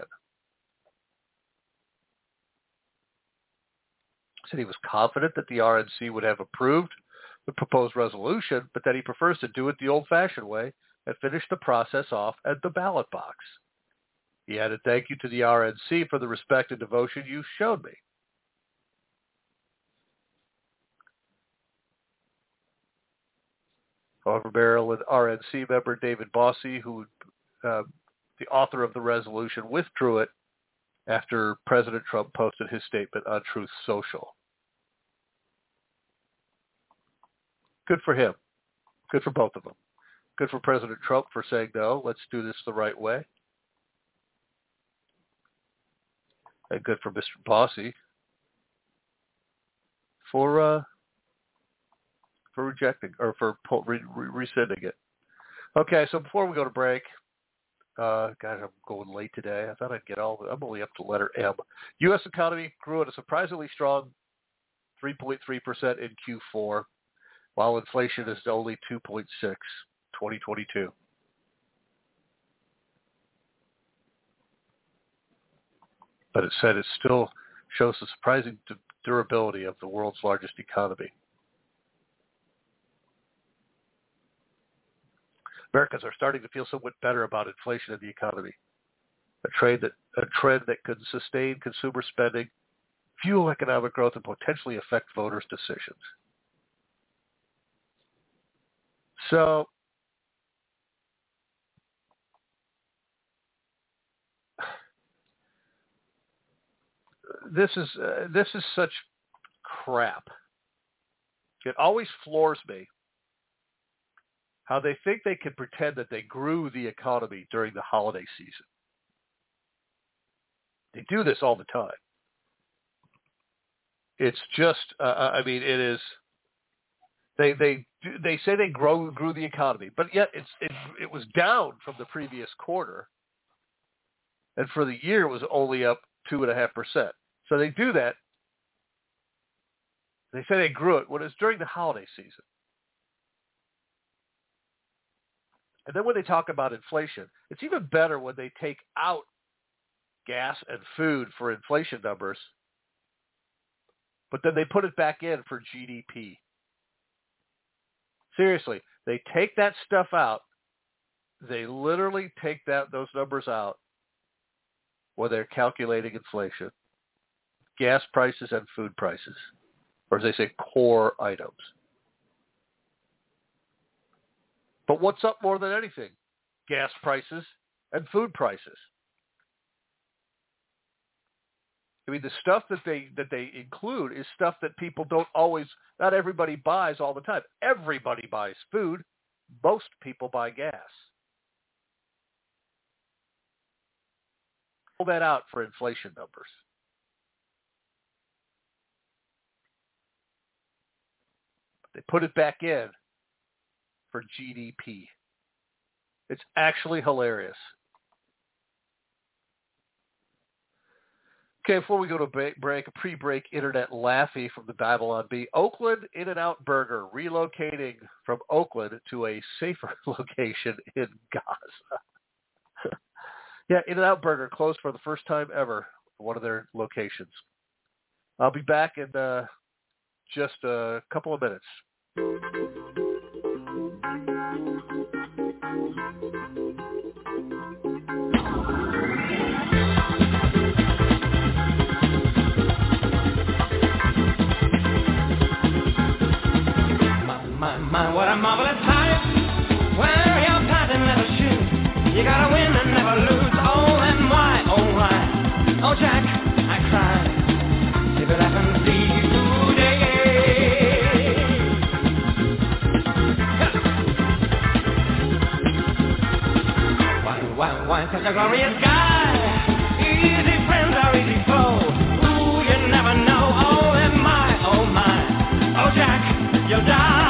Said he was confident that the RNC would have approved the proposed resolution, but that he prefers to do it the old-fashioned way and finish the process off at the ballot box. He added, thank you to the RNC for the respect and devotion you showed me. However, Maryland RNC member David Bossie, who the author of the resolution, withdrew it after President Trump posted his statement on Truth Social. Good for him. Good for both of them. Good for President Trump for saying, no, let's do this the right way. And good for Mr. Bossie for rejecting or for rescinding it. Okay, so before we go to break, God, I'm going late today. I thought I'd get I'm only up to letter M. U.S. economy grew at a surprisingly strong 3.3% in Q4, while inflation is only 2.6%, 2022. But it said it still shows the surprising durability of the world's largest economy. Americans are starting to feel somewhat better about inflation in the economy, a trend that could sustain consumer spending, fuel economic growth, and potentially affect voters' decisions. So, this is such crap. It always floors me how they think they can pretend that they grew the economy during the holiday season. They do this all the time. It's just, it is. They say they grew the economy, but yet it was down from the previous quarter, and for the year it was only up 2.5%. So they do that They say they grew it when it's during the holiday season. And then when they talk about inflation, it's even better when they take out gas and food for inflation numbers, but then they put it back in for GDP. Seriously, they take that stuff out. They literally take those numbers out when they're calculating inflation, gas prices and food prices, or as they say, core items. But what's up more than anything? Gas prices and food prices. I mean, the stuff that they include is stuff that people don't always, not everybody buys all the time. Everybody buys food. Most people buy gas. Pull that out for inflation numbers. They put it back in for GDP. It's actually hilarious. Okay, before we go to break, a pre-break internet laughy from the Bible on B. Oakland In-N-Out Burger relocating from Oakland to a safer location in Gaza. Yeah, In-N-Out Burger closed for the first time ever, one of their locations. I'll be back in just a couple of minutes. My, what a marvelous time. Wear your patent leather shoes. You gotta win and never lose. Oh, and why, oh, why? Oh, Jack, I cried. If it happened to you today. Why, such a glorious guy. Easy friends are easy foes. Ooh, you never know. Oh, and my, oh, my. Oh, Jack, you'll die.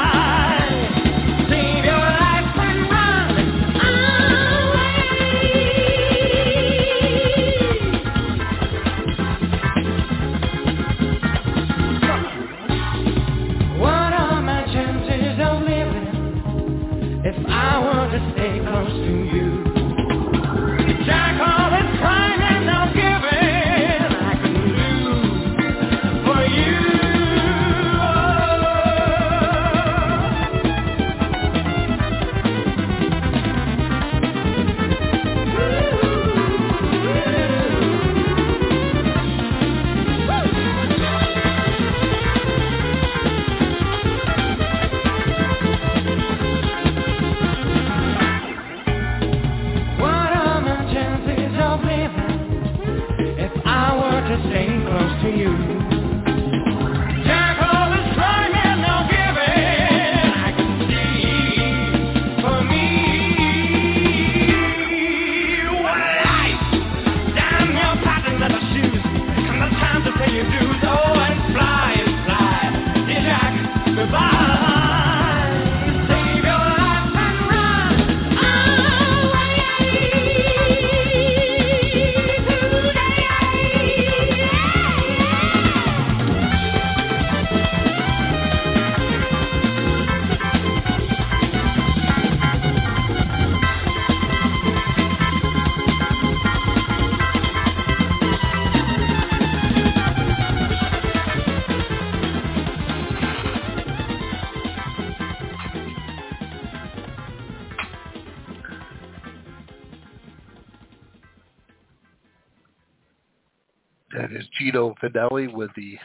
That is Gino Vanelli with the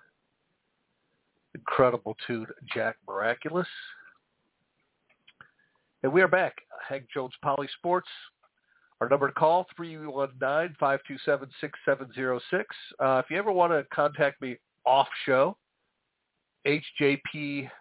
incredible tune Jack Miraculous. And we are back. Hank Jones Poly Sports. Our number to call, 319-527-6706. If you ever want to contact me off show, hjpsports1980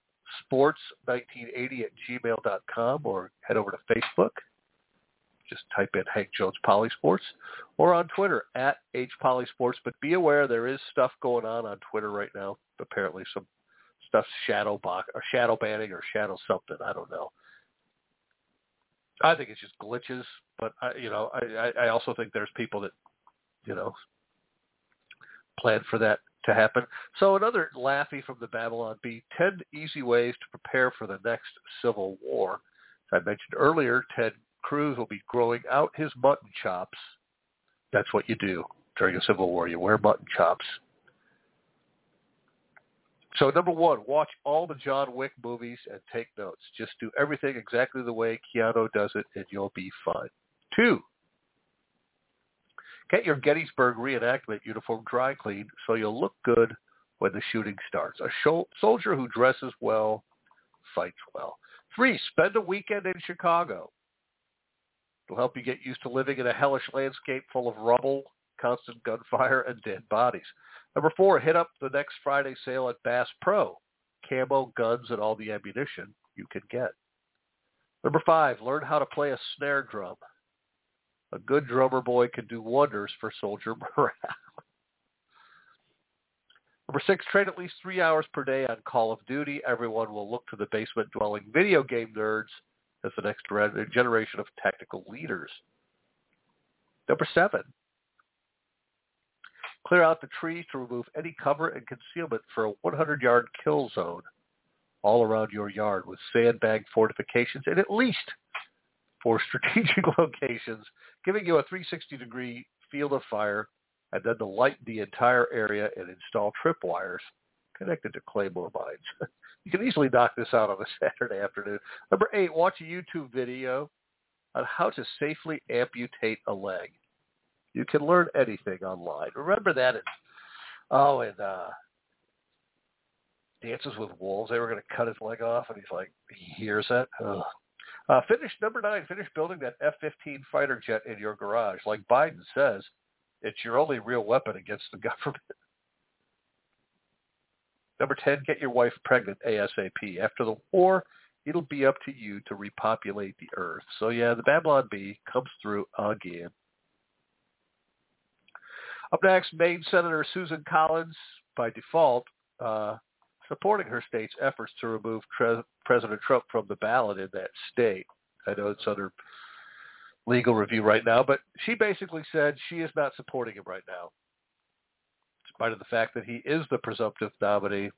@gmail.com, or head over to Facebook. Just type in Hank Jones Poly Sports, or on Twitter @HPolySports. But be aware there is stuff going on Twitter right now. Apparently some stuff's shadow banning or shadow something. I don't know. I think it's just glitches, but I also think there's people that, plan for that to happen. So another laughy from the Babylon Bee, 10 easy ways to prepare for the next Civil War. As I mentioned earlier, Ted Cruz will be growing out his mutton chops. That's what you do during a Civil War. You wear mutton chops. So number 1, watch all the John Wick movies and take notes. Just do everything exactly the way Keanu does it, and you'll be fine. 2, get your Gettysburg reenactment uniform dry cleaned so you'll look good when the shooting starts. A soldier who dresses well fights well. 3, spend a weekend in Chicago. It'll help you get used to living in a hellish landscape full of rubble, constant gunfire, and dead bodies. Number 4, hit up the next Friday sale at Bass Pro. Camo, guns, and all the ammunition you can get. Number 5, learn how to play a snare drum. A good drummer boy can do wonders for soldier morale. Number 6, train at least 3 hours per day on Call of Duty. Everyone will look to the basement-dwelling video game nerds as the next generation of technical leaders. Number 7, clear out the trees to remove any cover and concealment for a 100-yard kill zone all around your yard with sandbag fortifications in at least 4 strategic locations, giving you a 360-degree field of fire, and then to light the entire area and install tripwires connected to claymore mines. You can easily knock this out on a Saturday afternoon. Number 8, watch a YouTube video on how to safely amputate a leg. You can learn anything online. Remember that in Dances with Wolves, they were going to cut his leg off, and he's like, he hears that. Number 9, finish building that F-15 fighter jet in your garage. Like Biden says, it's your only real weapon against the government. Number 10, get your wife pregnant ASAP. After the war, it'll be up to you to repopulate the earth. So yeah, the Babylon Bee comes through again. Up next, Maine Senator Susan Collins, by default, supporting her state's efforts to remove President Trump from the ballot in that state. I know it's under legal review right now, but she basically said she is not supporting him right now, in spite of the fact that he is the presumptive nominee.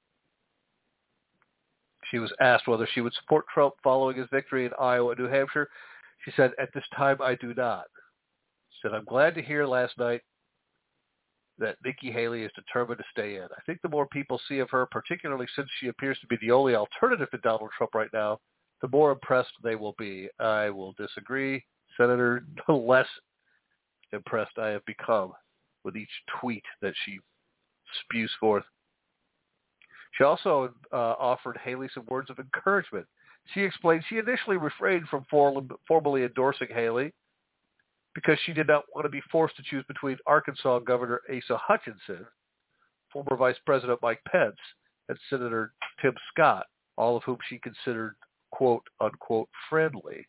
She was asked whether she would support Trump following his victory in Iowa and New Hampshire. She said, "At this time, I do not." She said, "I'm glad to hear last night that Nikki Haley is determined to stay in. I think the more people see of her, particularly since she appears to be the only alternative to Donald Trump right now, the more impressed they will be. I will disagree, Senator. The less impressed I have become with each tweet that she spews forth." She also offered Haley some words of encouragement. She explained she initially refrained from formally endorsing Haley because she did not want to be forced to choose between Arkansas Governor Asa Hutchinson, former Vice President Mike Pence, and Senator Tim Scott, all of whom she considered quote, unquote, friendly.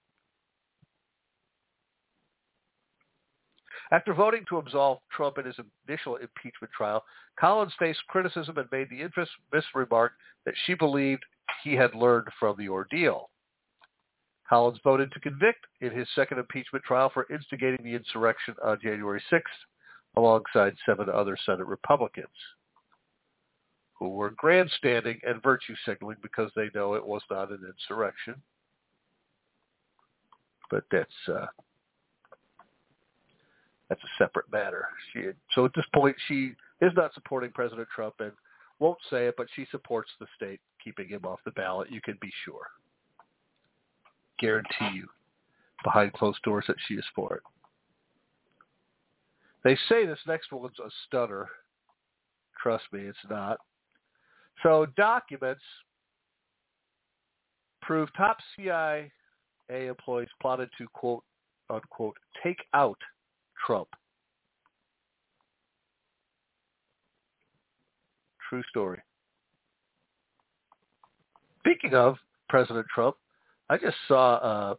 After voting to absolve Trump in his initial impeachment trial, Collins faced criticism and made the infamous remark that she believed he had learned from the ordeal. Collins voted to convict in his second impeachment trial for instigating the insurrection on January 6th, alongside 7 other Senate Republicans, who were grandstanding and virtue signaling because they know it was not an insurrection. But that's a separate matter. So at this point, she is not supporting President Trump and won't say it, but she supports the state keeping him off the ballot. You can be sure. Guarantee you, behind closed doors, that she is for it. They say this next one's a stunner. Trust me, it's not. So documents prove top CIA employees plotted to, quote, unquote, take out Trump. True story. Speaking of President Trump, I just saw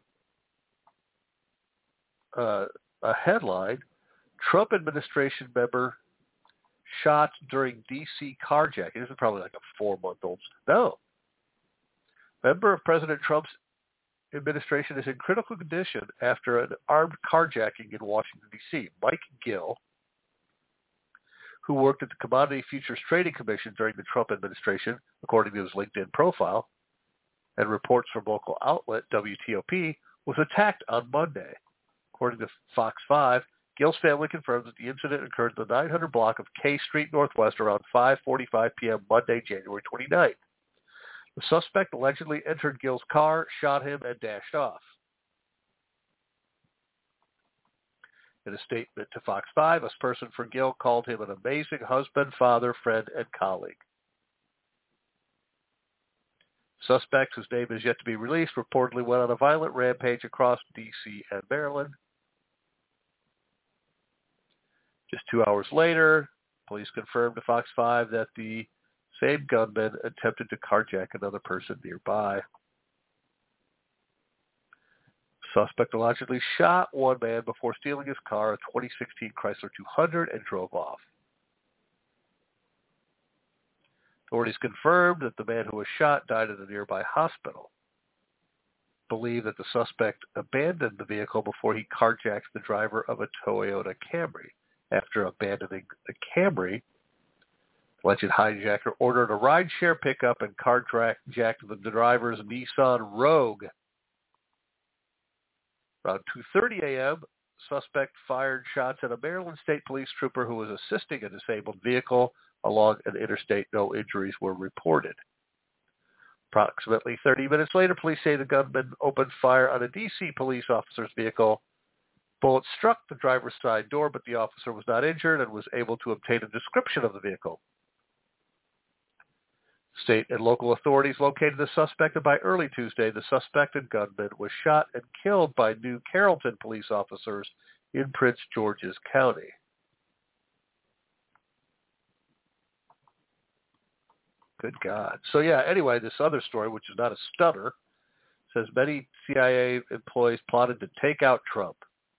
a headline: Trump administration member shot during D.C. carjacking. This is probably like a 4-month-old. No. Member of President Trump's administration is in critical condition after an armed carjacking in Washington, D.C. Mike Gill, who worked at the Commodity Futures Trading Commission during the Trump administration, according to his LinkedIn profile, and reports from local outlet WTOP, was attacked on Monday. According to Fox 5, Gill's family confirms that the incident occurred in the 900 block of K Street Northwest around 5:45 p.m. Monday, January 29th. The suspect allegedly entered Gill's car, shot him, and dashed off. In a statement to Fox 5, a spokesperson for Gill called him an amazing husband, father, friend, and colleague. Suspect, whose name is yet to be released, reportedly went on a violent rampage across D.C. and Maryland. Just 2 hours later, police confirmed to Fox 5 that the same gunman attempted to carjack another person nearby. Suspect allegedly shot one man before stealing his car, a 2016 Chrysler 200, and drove off. Authorities confirmed that the man who was shot died at a nearby hospital. Believe that the suspect abandoned the vehicle before he carjacked the driver of a Toyota Camry. After abandoning the Camry, the alleged hijacker ordered a rideshare pickup and carjacked the driver's Nissan Rogue. Around 2:30 a.m., suspect fired shots at a Maryland State Police trooper who was assisting a disabled vehicle along an interstate. No injuries were reported. Approximately 30 minutes later, police say the gunman opened fire on a D.C. police officer's vehicle. Bullets struck the driver's side door, but the officer was not injured and was able to obtain a description of the vehicle. State and local authorities located the suspect, and by early Tuesday, the suspected gunman was shot and killed by New Carrollton police officers in Prince George's County. Good God. So anyway, this other story, which is not a stunner, says many CIA employees plotted to take out Trump.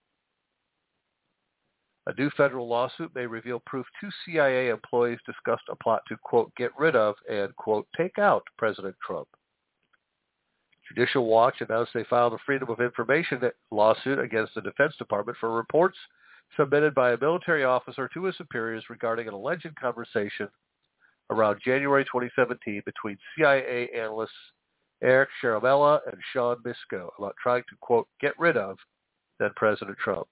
A new federal lawsuit may reveal proof 2 CIA employees discussed a plot to, quote, get rid of and, quote, take out President Trump. Judicial Watch announced they filed a Freedom of Information lawsuit against the Defense Department for reports submitted by a military officer to his superiors regarding an alleged conversation around January 2017 between CIA analysts Eric Ciaramella and Sean Misko about trying to, quote, get rid of then President Trump.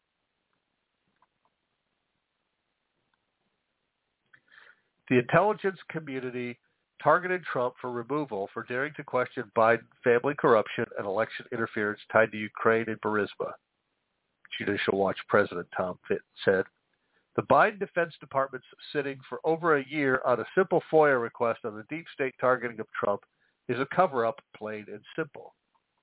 The intelligence community targeted Trump for removal for daring to question Biden family corruption and election interference tied to Ukraine and Burisma, Judicial Watch President Tom Fitton said. The Biden Defense Department's sitting for over a year on a simple FOIA request on the deep state targeting of Trump is a cover-up, plain and simple.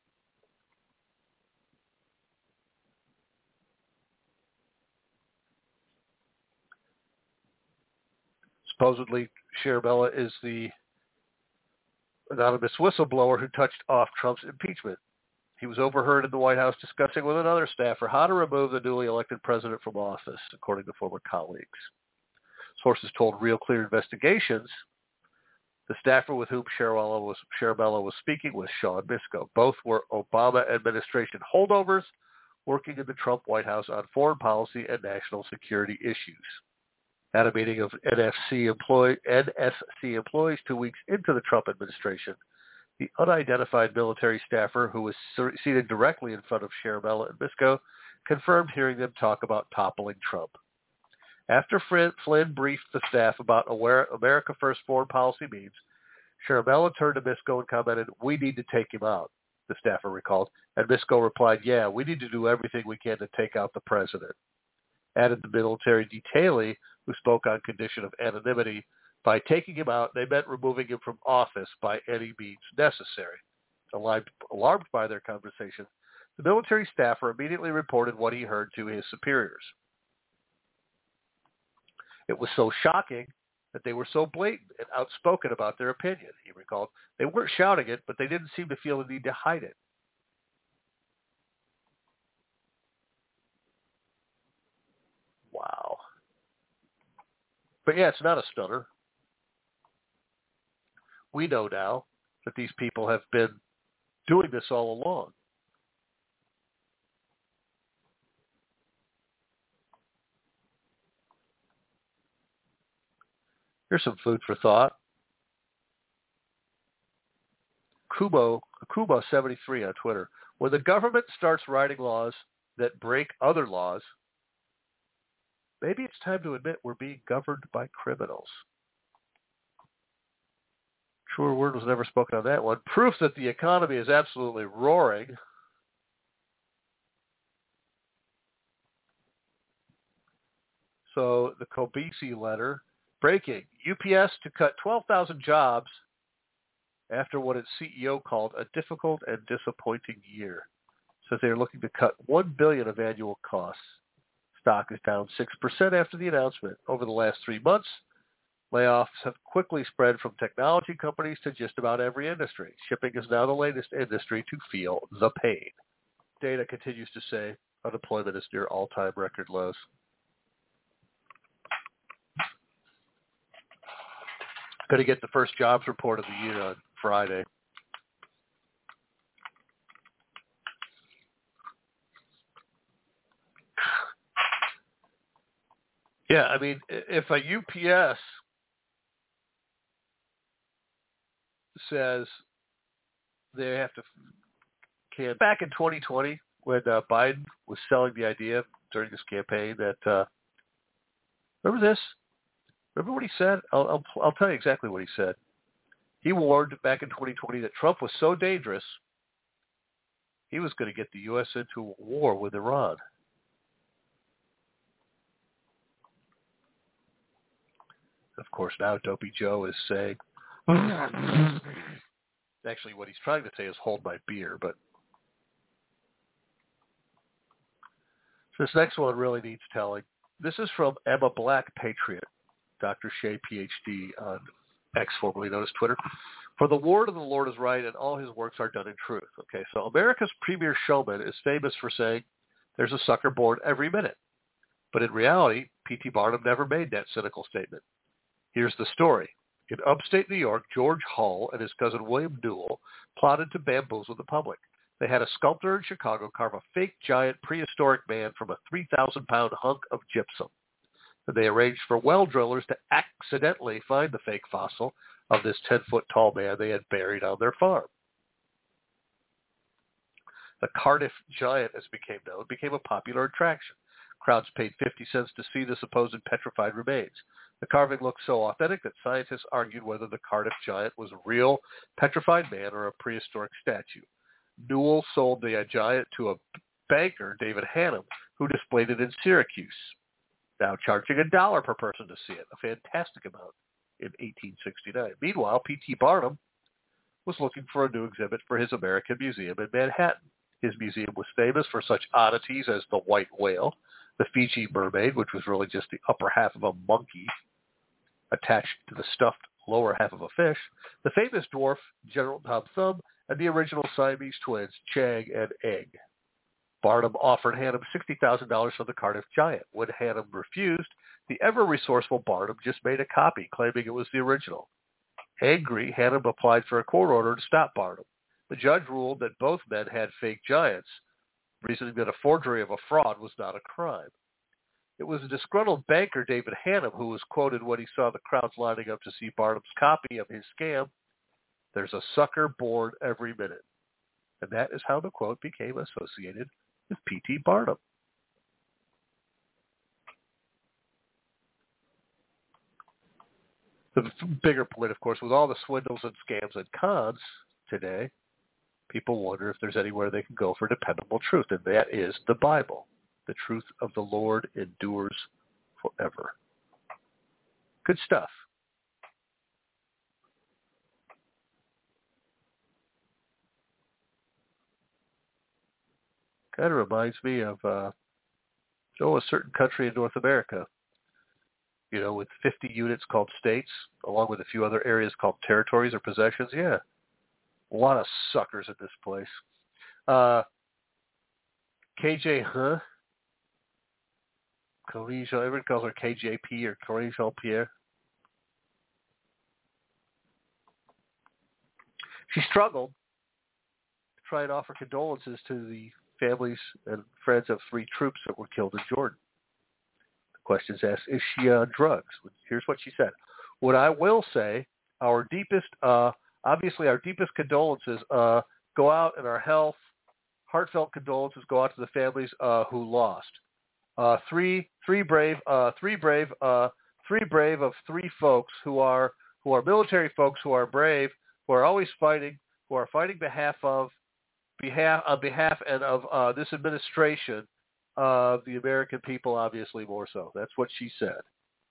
Supposedly, Ciaramella is the anonymous whistleblower who touched off Trump's impeachment. He was overheard in the White House discussing with another staffer how to remove the newly elected president from office, according to former colleagues. Sources told Real Clear Investigations the staffer with whom Ciaramella was speaking was Sean Misko. Both were Obama administration holdovers working in the Trump White House on foreign policy and national security issues. At a meeting of NSC employees 2 weeks into the Trump administration, the unidentified military staffer who was seated directly in front of Ciaramella and Misko confirmed hearing them talk about toppling Trump. After Flynn briefed the staff about what America First foreign policy means, Ciaramella turned to Misko and commented, "We need to take him out," the staffer recalled, and Misko replied, "Yeah, we need to do everything we can to take out the president." Added the military detailee who spoke on condition of anonymity, by taking him out, they meant removing him from office by any means necessary. Alarmed by their conversation, the military staffer immediately reported what he heard to his superiors. It was so shocking that they were so blatant and outspoken about their opinion, he recalled. They weren't shouting it, but they didn't seem to feel the need to hide it. Wow. But it's not a stunner. We know now that these people have been doing this all along. Here's some food for thought. Kubo73 on Twitter. When the government starts writing laws that break other laws, maybe it's time to admit we're being governed by criminals. Truer word was never spoken on that one. Proof that the economy is absolutely roaring. So the Kobisi letter. Breaking. UPS to cut 12,000 jobs after what its CEO called a difficult and disappointing year. Says they are looking to cut $1 billion of annual costs. Stock is down 6% after the announcement. Over the last 3 months, layoffs have quickly spread from technology companies to just about every industry. Shipping is now the latest industry to feel the pain. Data continues to say unemployment is near all-time record lows. Going to get the first jobs report of the year on Friday. Yeah, I mean, if a UPS says they have to back in 2020 when Biden was selling the idea during this campaign that remember this? Remember what he said? I'll tell you exactly what he said. He warned back in 2020 that Trump was so dangerous he was going to get the U.S. into a war with Iran. Of course, now Dopey Joe is saying, actually what he's trying to say is hold my beer, but this next one really needs telling. This is from Emma Black Patriot, Dr. Shea, Ph.D. on X, formerly known as Twitter. For the word of the Lord is right, and all his works are done in truth. Okay, so America's premier showman is famous for saying there's a sucker born every minute. But in reality, P.T. Barnum never made that cynical statement. Here's the story. In upstate New York, George Hull and his cousin William Newell plotted to bamboozle the public. They had a sculptor in Chicago carve a fake giant prehistoric man from a 3,000-pound hunk of gypsum. And they arranged for well drillers to accidentally find the fake fossil of this 10-foot-tall man they had buried on their farm. The Cardiff Giant, as it became known, became a popular attraction. Crowds paid 50 cents to see the supposed petrified remains. The carving looked so authentic that scientists argued whether the Cardiff Giant was a real petrified man or a prehistoric statue. Newell sold the giant to a banker, David Hannum, who displayed it in Syracuse, now charging $1 per person to see it, a fantastic amount in 1869. Meanwhile, P.T. Barnum was looking for a new exhibit for his American Museum in Manhattan. His museum was famous for such oddities as the white whale, the Fiji mermaid, which was really just the upper half of a monkey attached to the stuffed lower half of a fish, the famous dwarf General Tom Thumb, and the original Siamese twins, Chang and Egg. Barnum offered Hannum $60,000 for the Cardiff Giant. When Hannum refused, the ever-resourceful Barnum just made a copy, claiming it was the original. Angry, Hannum applied for a court order to stop Barnum. The judge ruled that both men had fake giants, reasoning that a forgery of a fraud was not a crime. It was a disgruntled banker, David Hannum, who was quoted when he saw the crowds lining up to see Barnum's copy of his scam, "There's a sucker born every minute." And that is how the quote became associated with P.T. Barnum. The bigger point, of course, with all the swindles and scams and cons today, people wonder if there's anywhere they can go for dependable truth, and that is the Bible. The truth of the Lord endures forever. Good stuff. Kind of reminds me of a certain country in North America, with 50 units called states, along with a few other areas called territories or possessions. Yeah, a lot of suckers in this place. KJ, Corinne, everyone calls her KJP or Corinne Jean-Pierre. She struggled to try and offer condolences to the families and friends of 3 troops that were killed in Jordan. The question is asked, is she on drugs? Here's what she said. What I will say, our deepest condolences go out, and our heartfelt condolences go out to the families who lost. Three brave of three folks who are military folks, who are brave, who are always fighting, who are fighting on behalf and of this administration of the American people, obviously more so. That's what she said.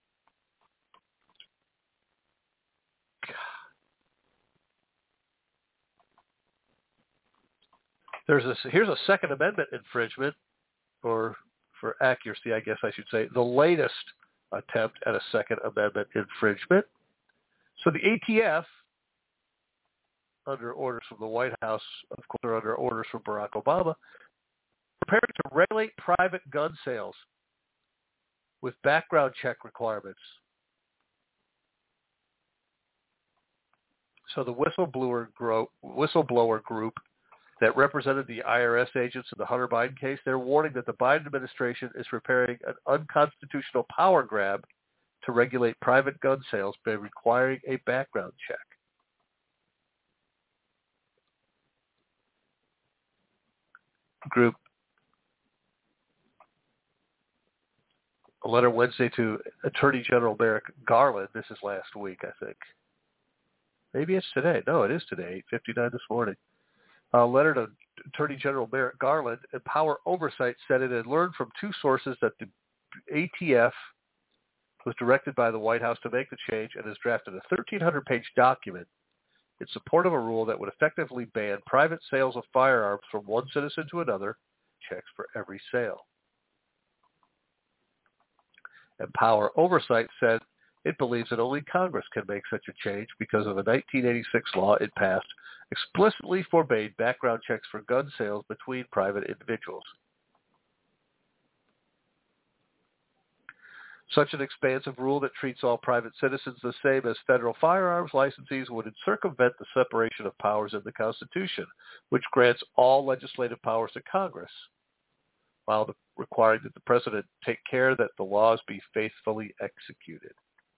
Here's a Second Amendment infringement, or for accuracy, I guess I should say, the latest attempt at a Second Amendment infringement. So the ATF, under orders from the White House, of course, or under orders from Barack Obama, preparing to regulate private gun sales with background check requirements. So the whistleblower group that represented the IRS agents in the Hunter Biden case, they're warning that the Biden administration is preparing an unconstitutional power grab to regulate private gun sales by requiring a background check. Group, a letter Wednesday to Attorney General Merrick Garland. This is last week, I think. Maybe it's today. No, it is today, 8:59 this morning. A letter to Attorney General Merrick Garland, and Power Oversight said it had learned from two sources that the ATF was directed by the White House to make the change and has drafted a 1,300-page document in support of a rule that would effectively ban private sales of firearms from one citizen to another, checks for every sale. And Power Oversight said it believes that only Congress can make such a change because of a 1986 law it passed explicitly forbade background checks for gun sales between private individuals. Such an expansive rule that treats all private citizens the same as federal firearms licensees would circumvent the separation of powers in the Constitution, which grants all legislative powers to Congress, while requiring that the President take care that the laws be faithfully executed.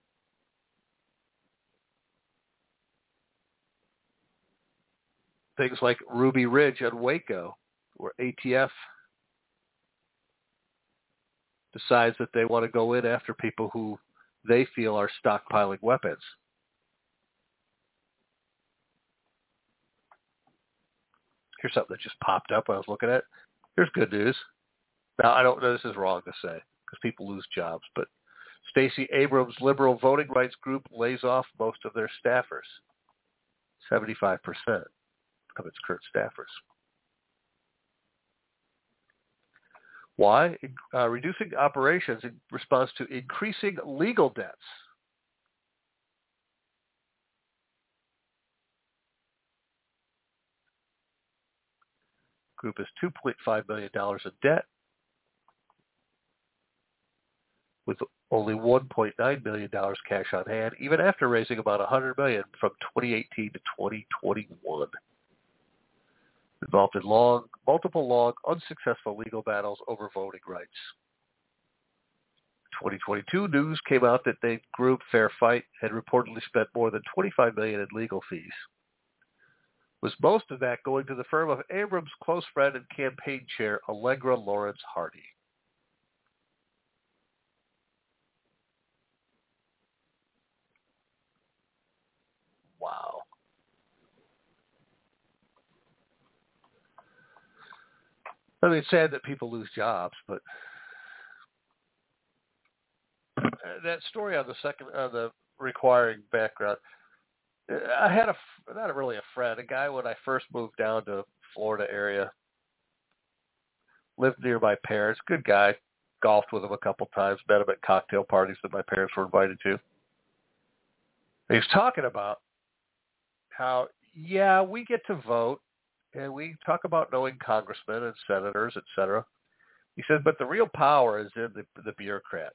Things like Ruby Ridge and Waco, where ATF decides that they want to go in after people who they feel are stockpiling weapons. Here's something that just popped up when I was looking at it. Here's good news. Now, I don't know, this is wrong to say because people lose jobs, but Stacey Abrams' liberal voting rights group lays off most of their staffers, 75% of its current staffers. Why? Reducing operations in response to increasing legal debts. Group is $2.5 million in debt, with only $1.9 million cash on hand, even after raising about $100 million from 2018 to 2021. Involved in multiple long, unsuccessful legal battles over voting rights. 2022 news came out that the group Fair Fight had reportedly spent more than $25 million in legal fees, with most of that going to the firm of Abrams' close friend and campaign chair, Allegra Lawrence Hardy. Wow. I mean, it's sad that people lose jobs, but that story on the requiring background, I had not really a friend, a guy when I first moved down to Florida area, lived near my parents, good guy, golfed with him a couple times, met him at cocktail parties that my parents were invited to. And he was talking about how, yeah, we get to vote, and we talk about knowing congressmen and senators, et cetera. He said, but the real power is in the bureaucrat.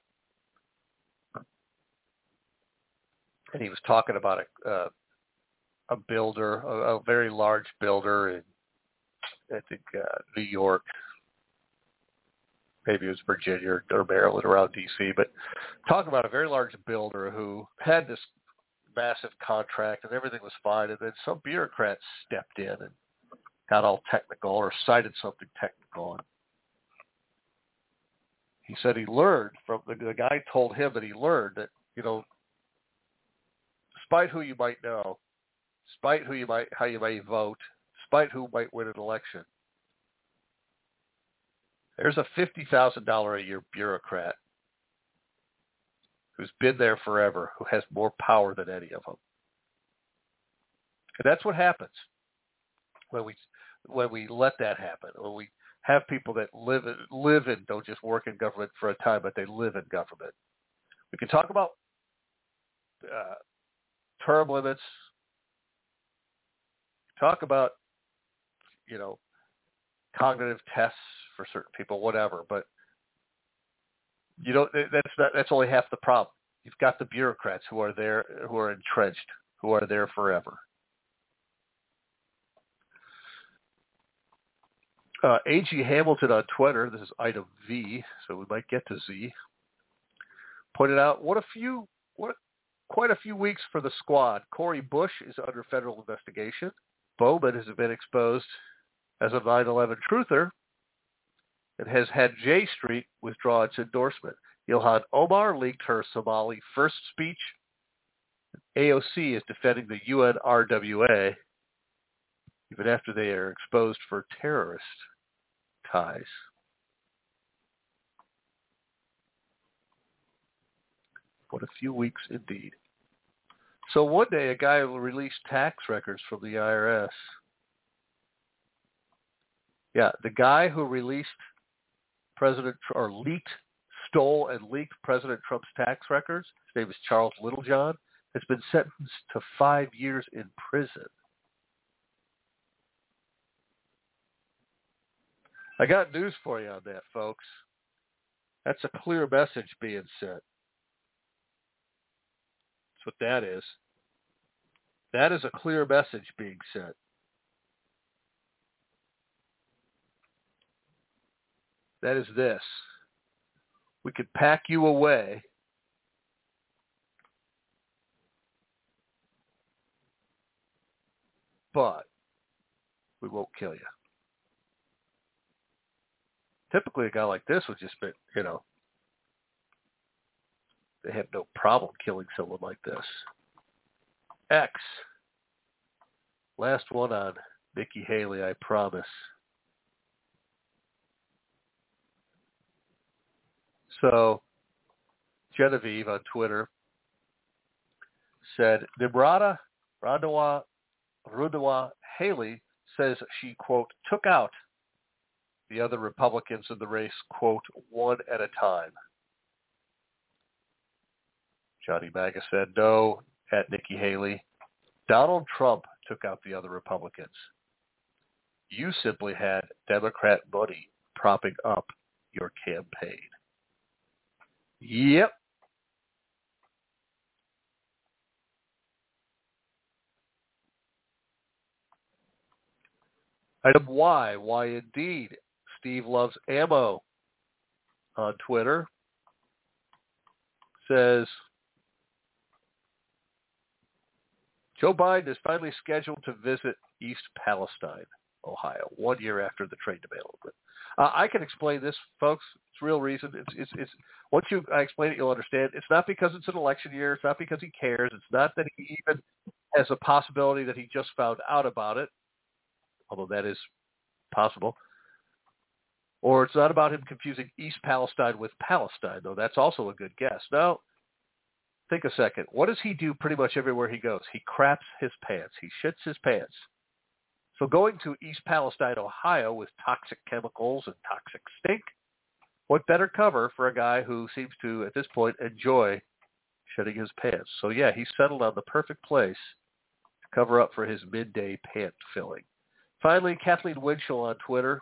And he was talking about a builder, a very large builder in, I think, New York. Maybe it was Virginia or Maryland, around D.C. But talking about a very large builder who had this massive contract and everything was fine, and then some bureaucrat stepped in and got all technical or cited something technical. And he said he learned from the guy told him that he learned that, despite who you might know, despite how you may vote, despite who might win an election, there's a $50,000 a year bureaucrat who's been there forever, who has more power than any of them. And that's what happens when we let that happen, when we have people that live and don't just work in government for a time, but they live in government. We can talk about term limits, talk about, cognitive tests for certain people, whatever, but that's only half the problem. You've got the bureaucrats who are there, who are entrenched, who are there forever. A.G. Hamilton on Twitter, this is item V, so we might get to Z, pointed out quite a few weeks for the squad. Cori Bush is under federal investigation. Bowman has been exposed as a 9/11 truther and has had J Street withdraw its endorsement. Ilhan Omar leaked her Somali first speech. AOC is defending the UNRWA even after they are exposed for terrorist ties. What a few weeks indeed. So one day a guy will release tax records from the IRS. Yeah, the guy who released stole and leaked President Trump's tax records, his name is Charles Littlejohn, has been sentenced to 5 years in prison. I got news for you on that, folks. That's a clear message being sent. That's what that is. That is a clear message being sent. That is this. We could pack you away, but we won't kill you. Typically, a guy like this would just be, they have no problem killing someone like this. X. Last one on Nikki Haley, I promise. So, Genevieve on Twitter said, Nimrata Rundawa Haley says she, quote, took out the other Republicans in the race, quote, one at a time. Johnny Maga said, no, at Nikki Haley. Donald Trump took out the other Republicans. You simply had Democrat money propping up your campaign. Yep. Item Y. Why indeed? Steve Loves Ammo on Twitter says, Joe Biden is finally scheduled to visit East Palestine, Ohio, 1 year after the trade development. I can explain this, folks. It's real reason. It's once I explain it, you'll understand. It's not because it's an election year. It's not because he cares. It's not that he even has a possibility that he just found out about it, although that is possible. Or it's not about him confusing East Palestine with Palestine, though that's also a good guess. Now, think a second. What does he do pretty much everywhere he goes? He craps his pants. He shits his pants. So going to East Palestine, Ohio with toxic chemicals and toxic stink, what better cover for a guy who seems to, at this point, enjoy shitting his pants? So yeah, he settled on the perfect place to cover up for his midday pant filling. Finally, Kathleen Winchell on Twitter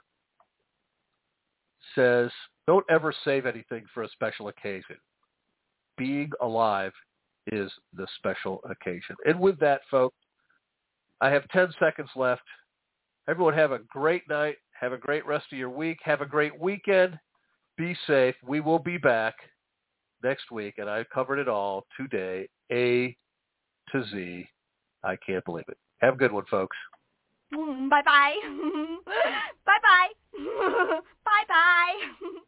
says, don't ever save anything for a special occasion. Being alive is the special occasion. And with that, folks, I have 10 seconds left. Everyone have a great night. Have a great rest of your week. Have a great weekend. Be safe. We will be back next week, and I covered it all today. to Z. I can't believe it. Have a good one, folks. Bye-bye. Bye-bye. Bye-bye.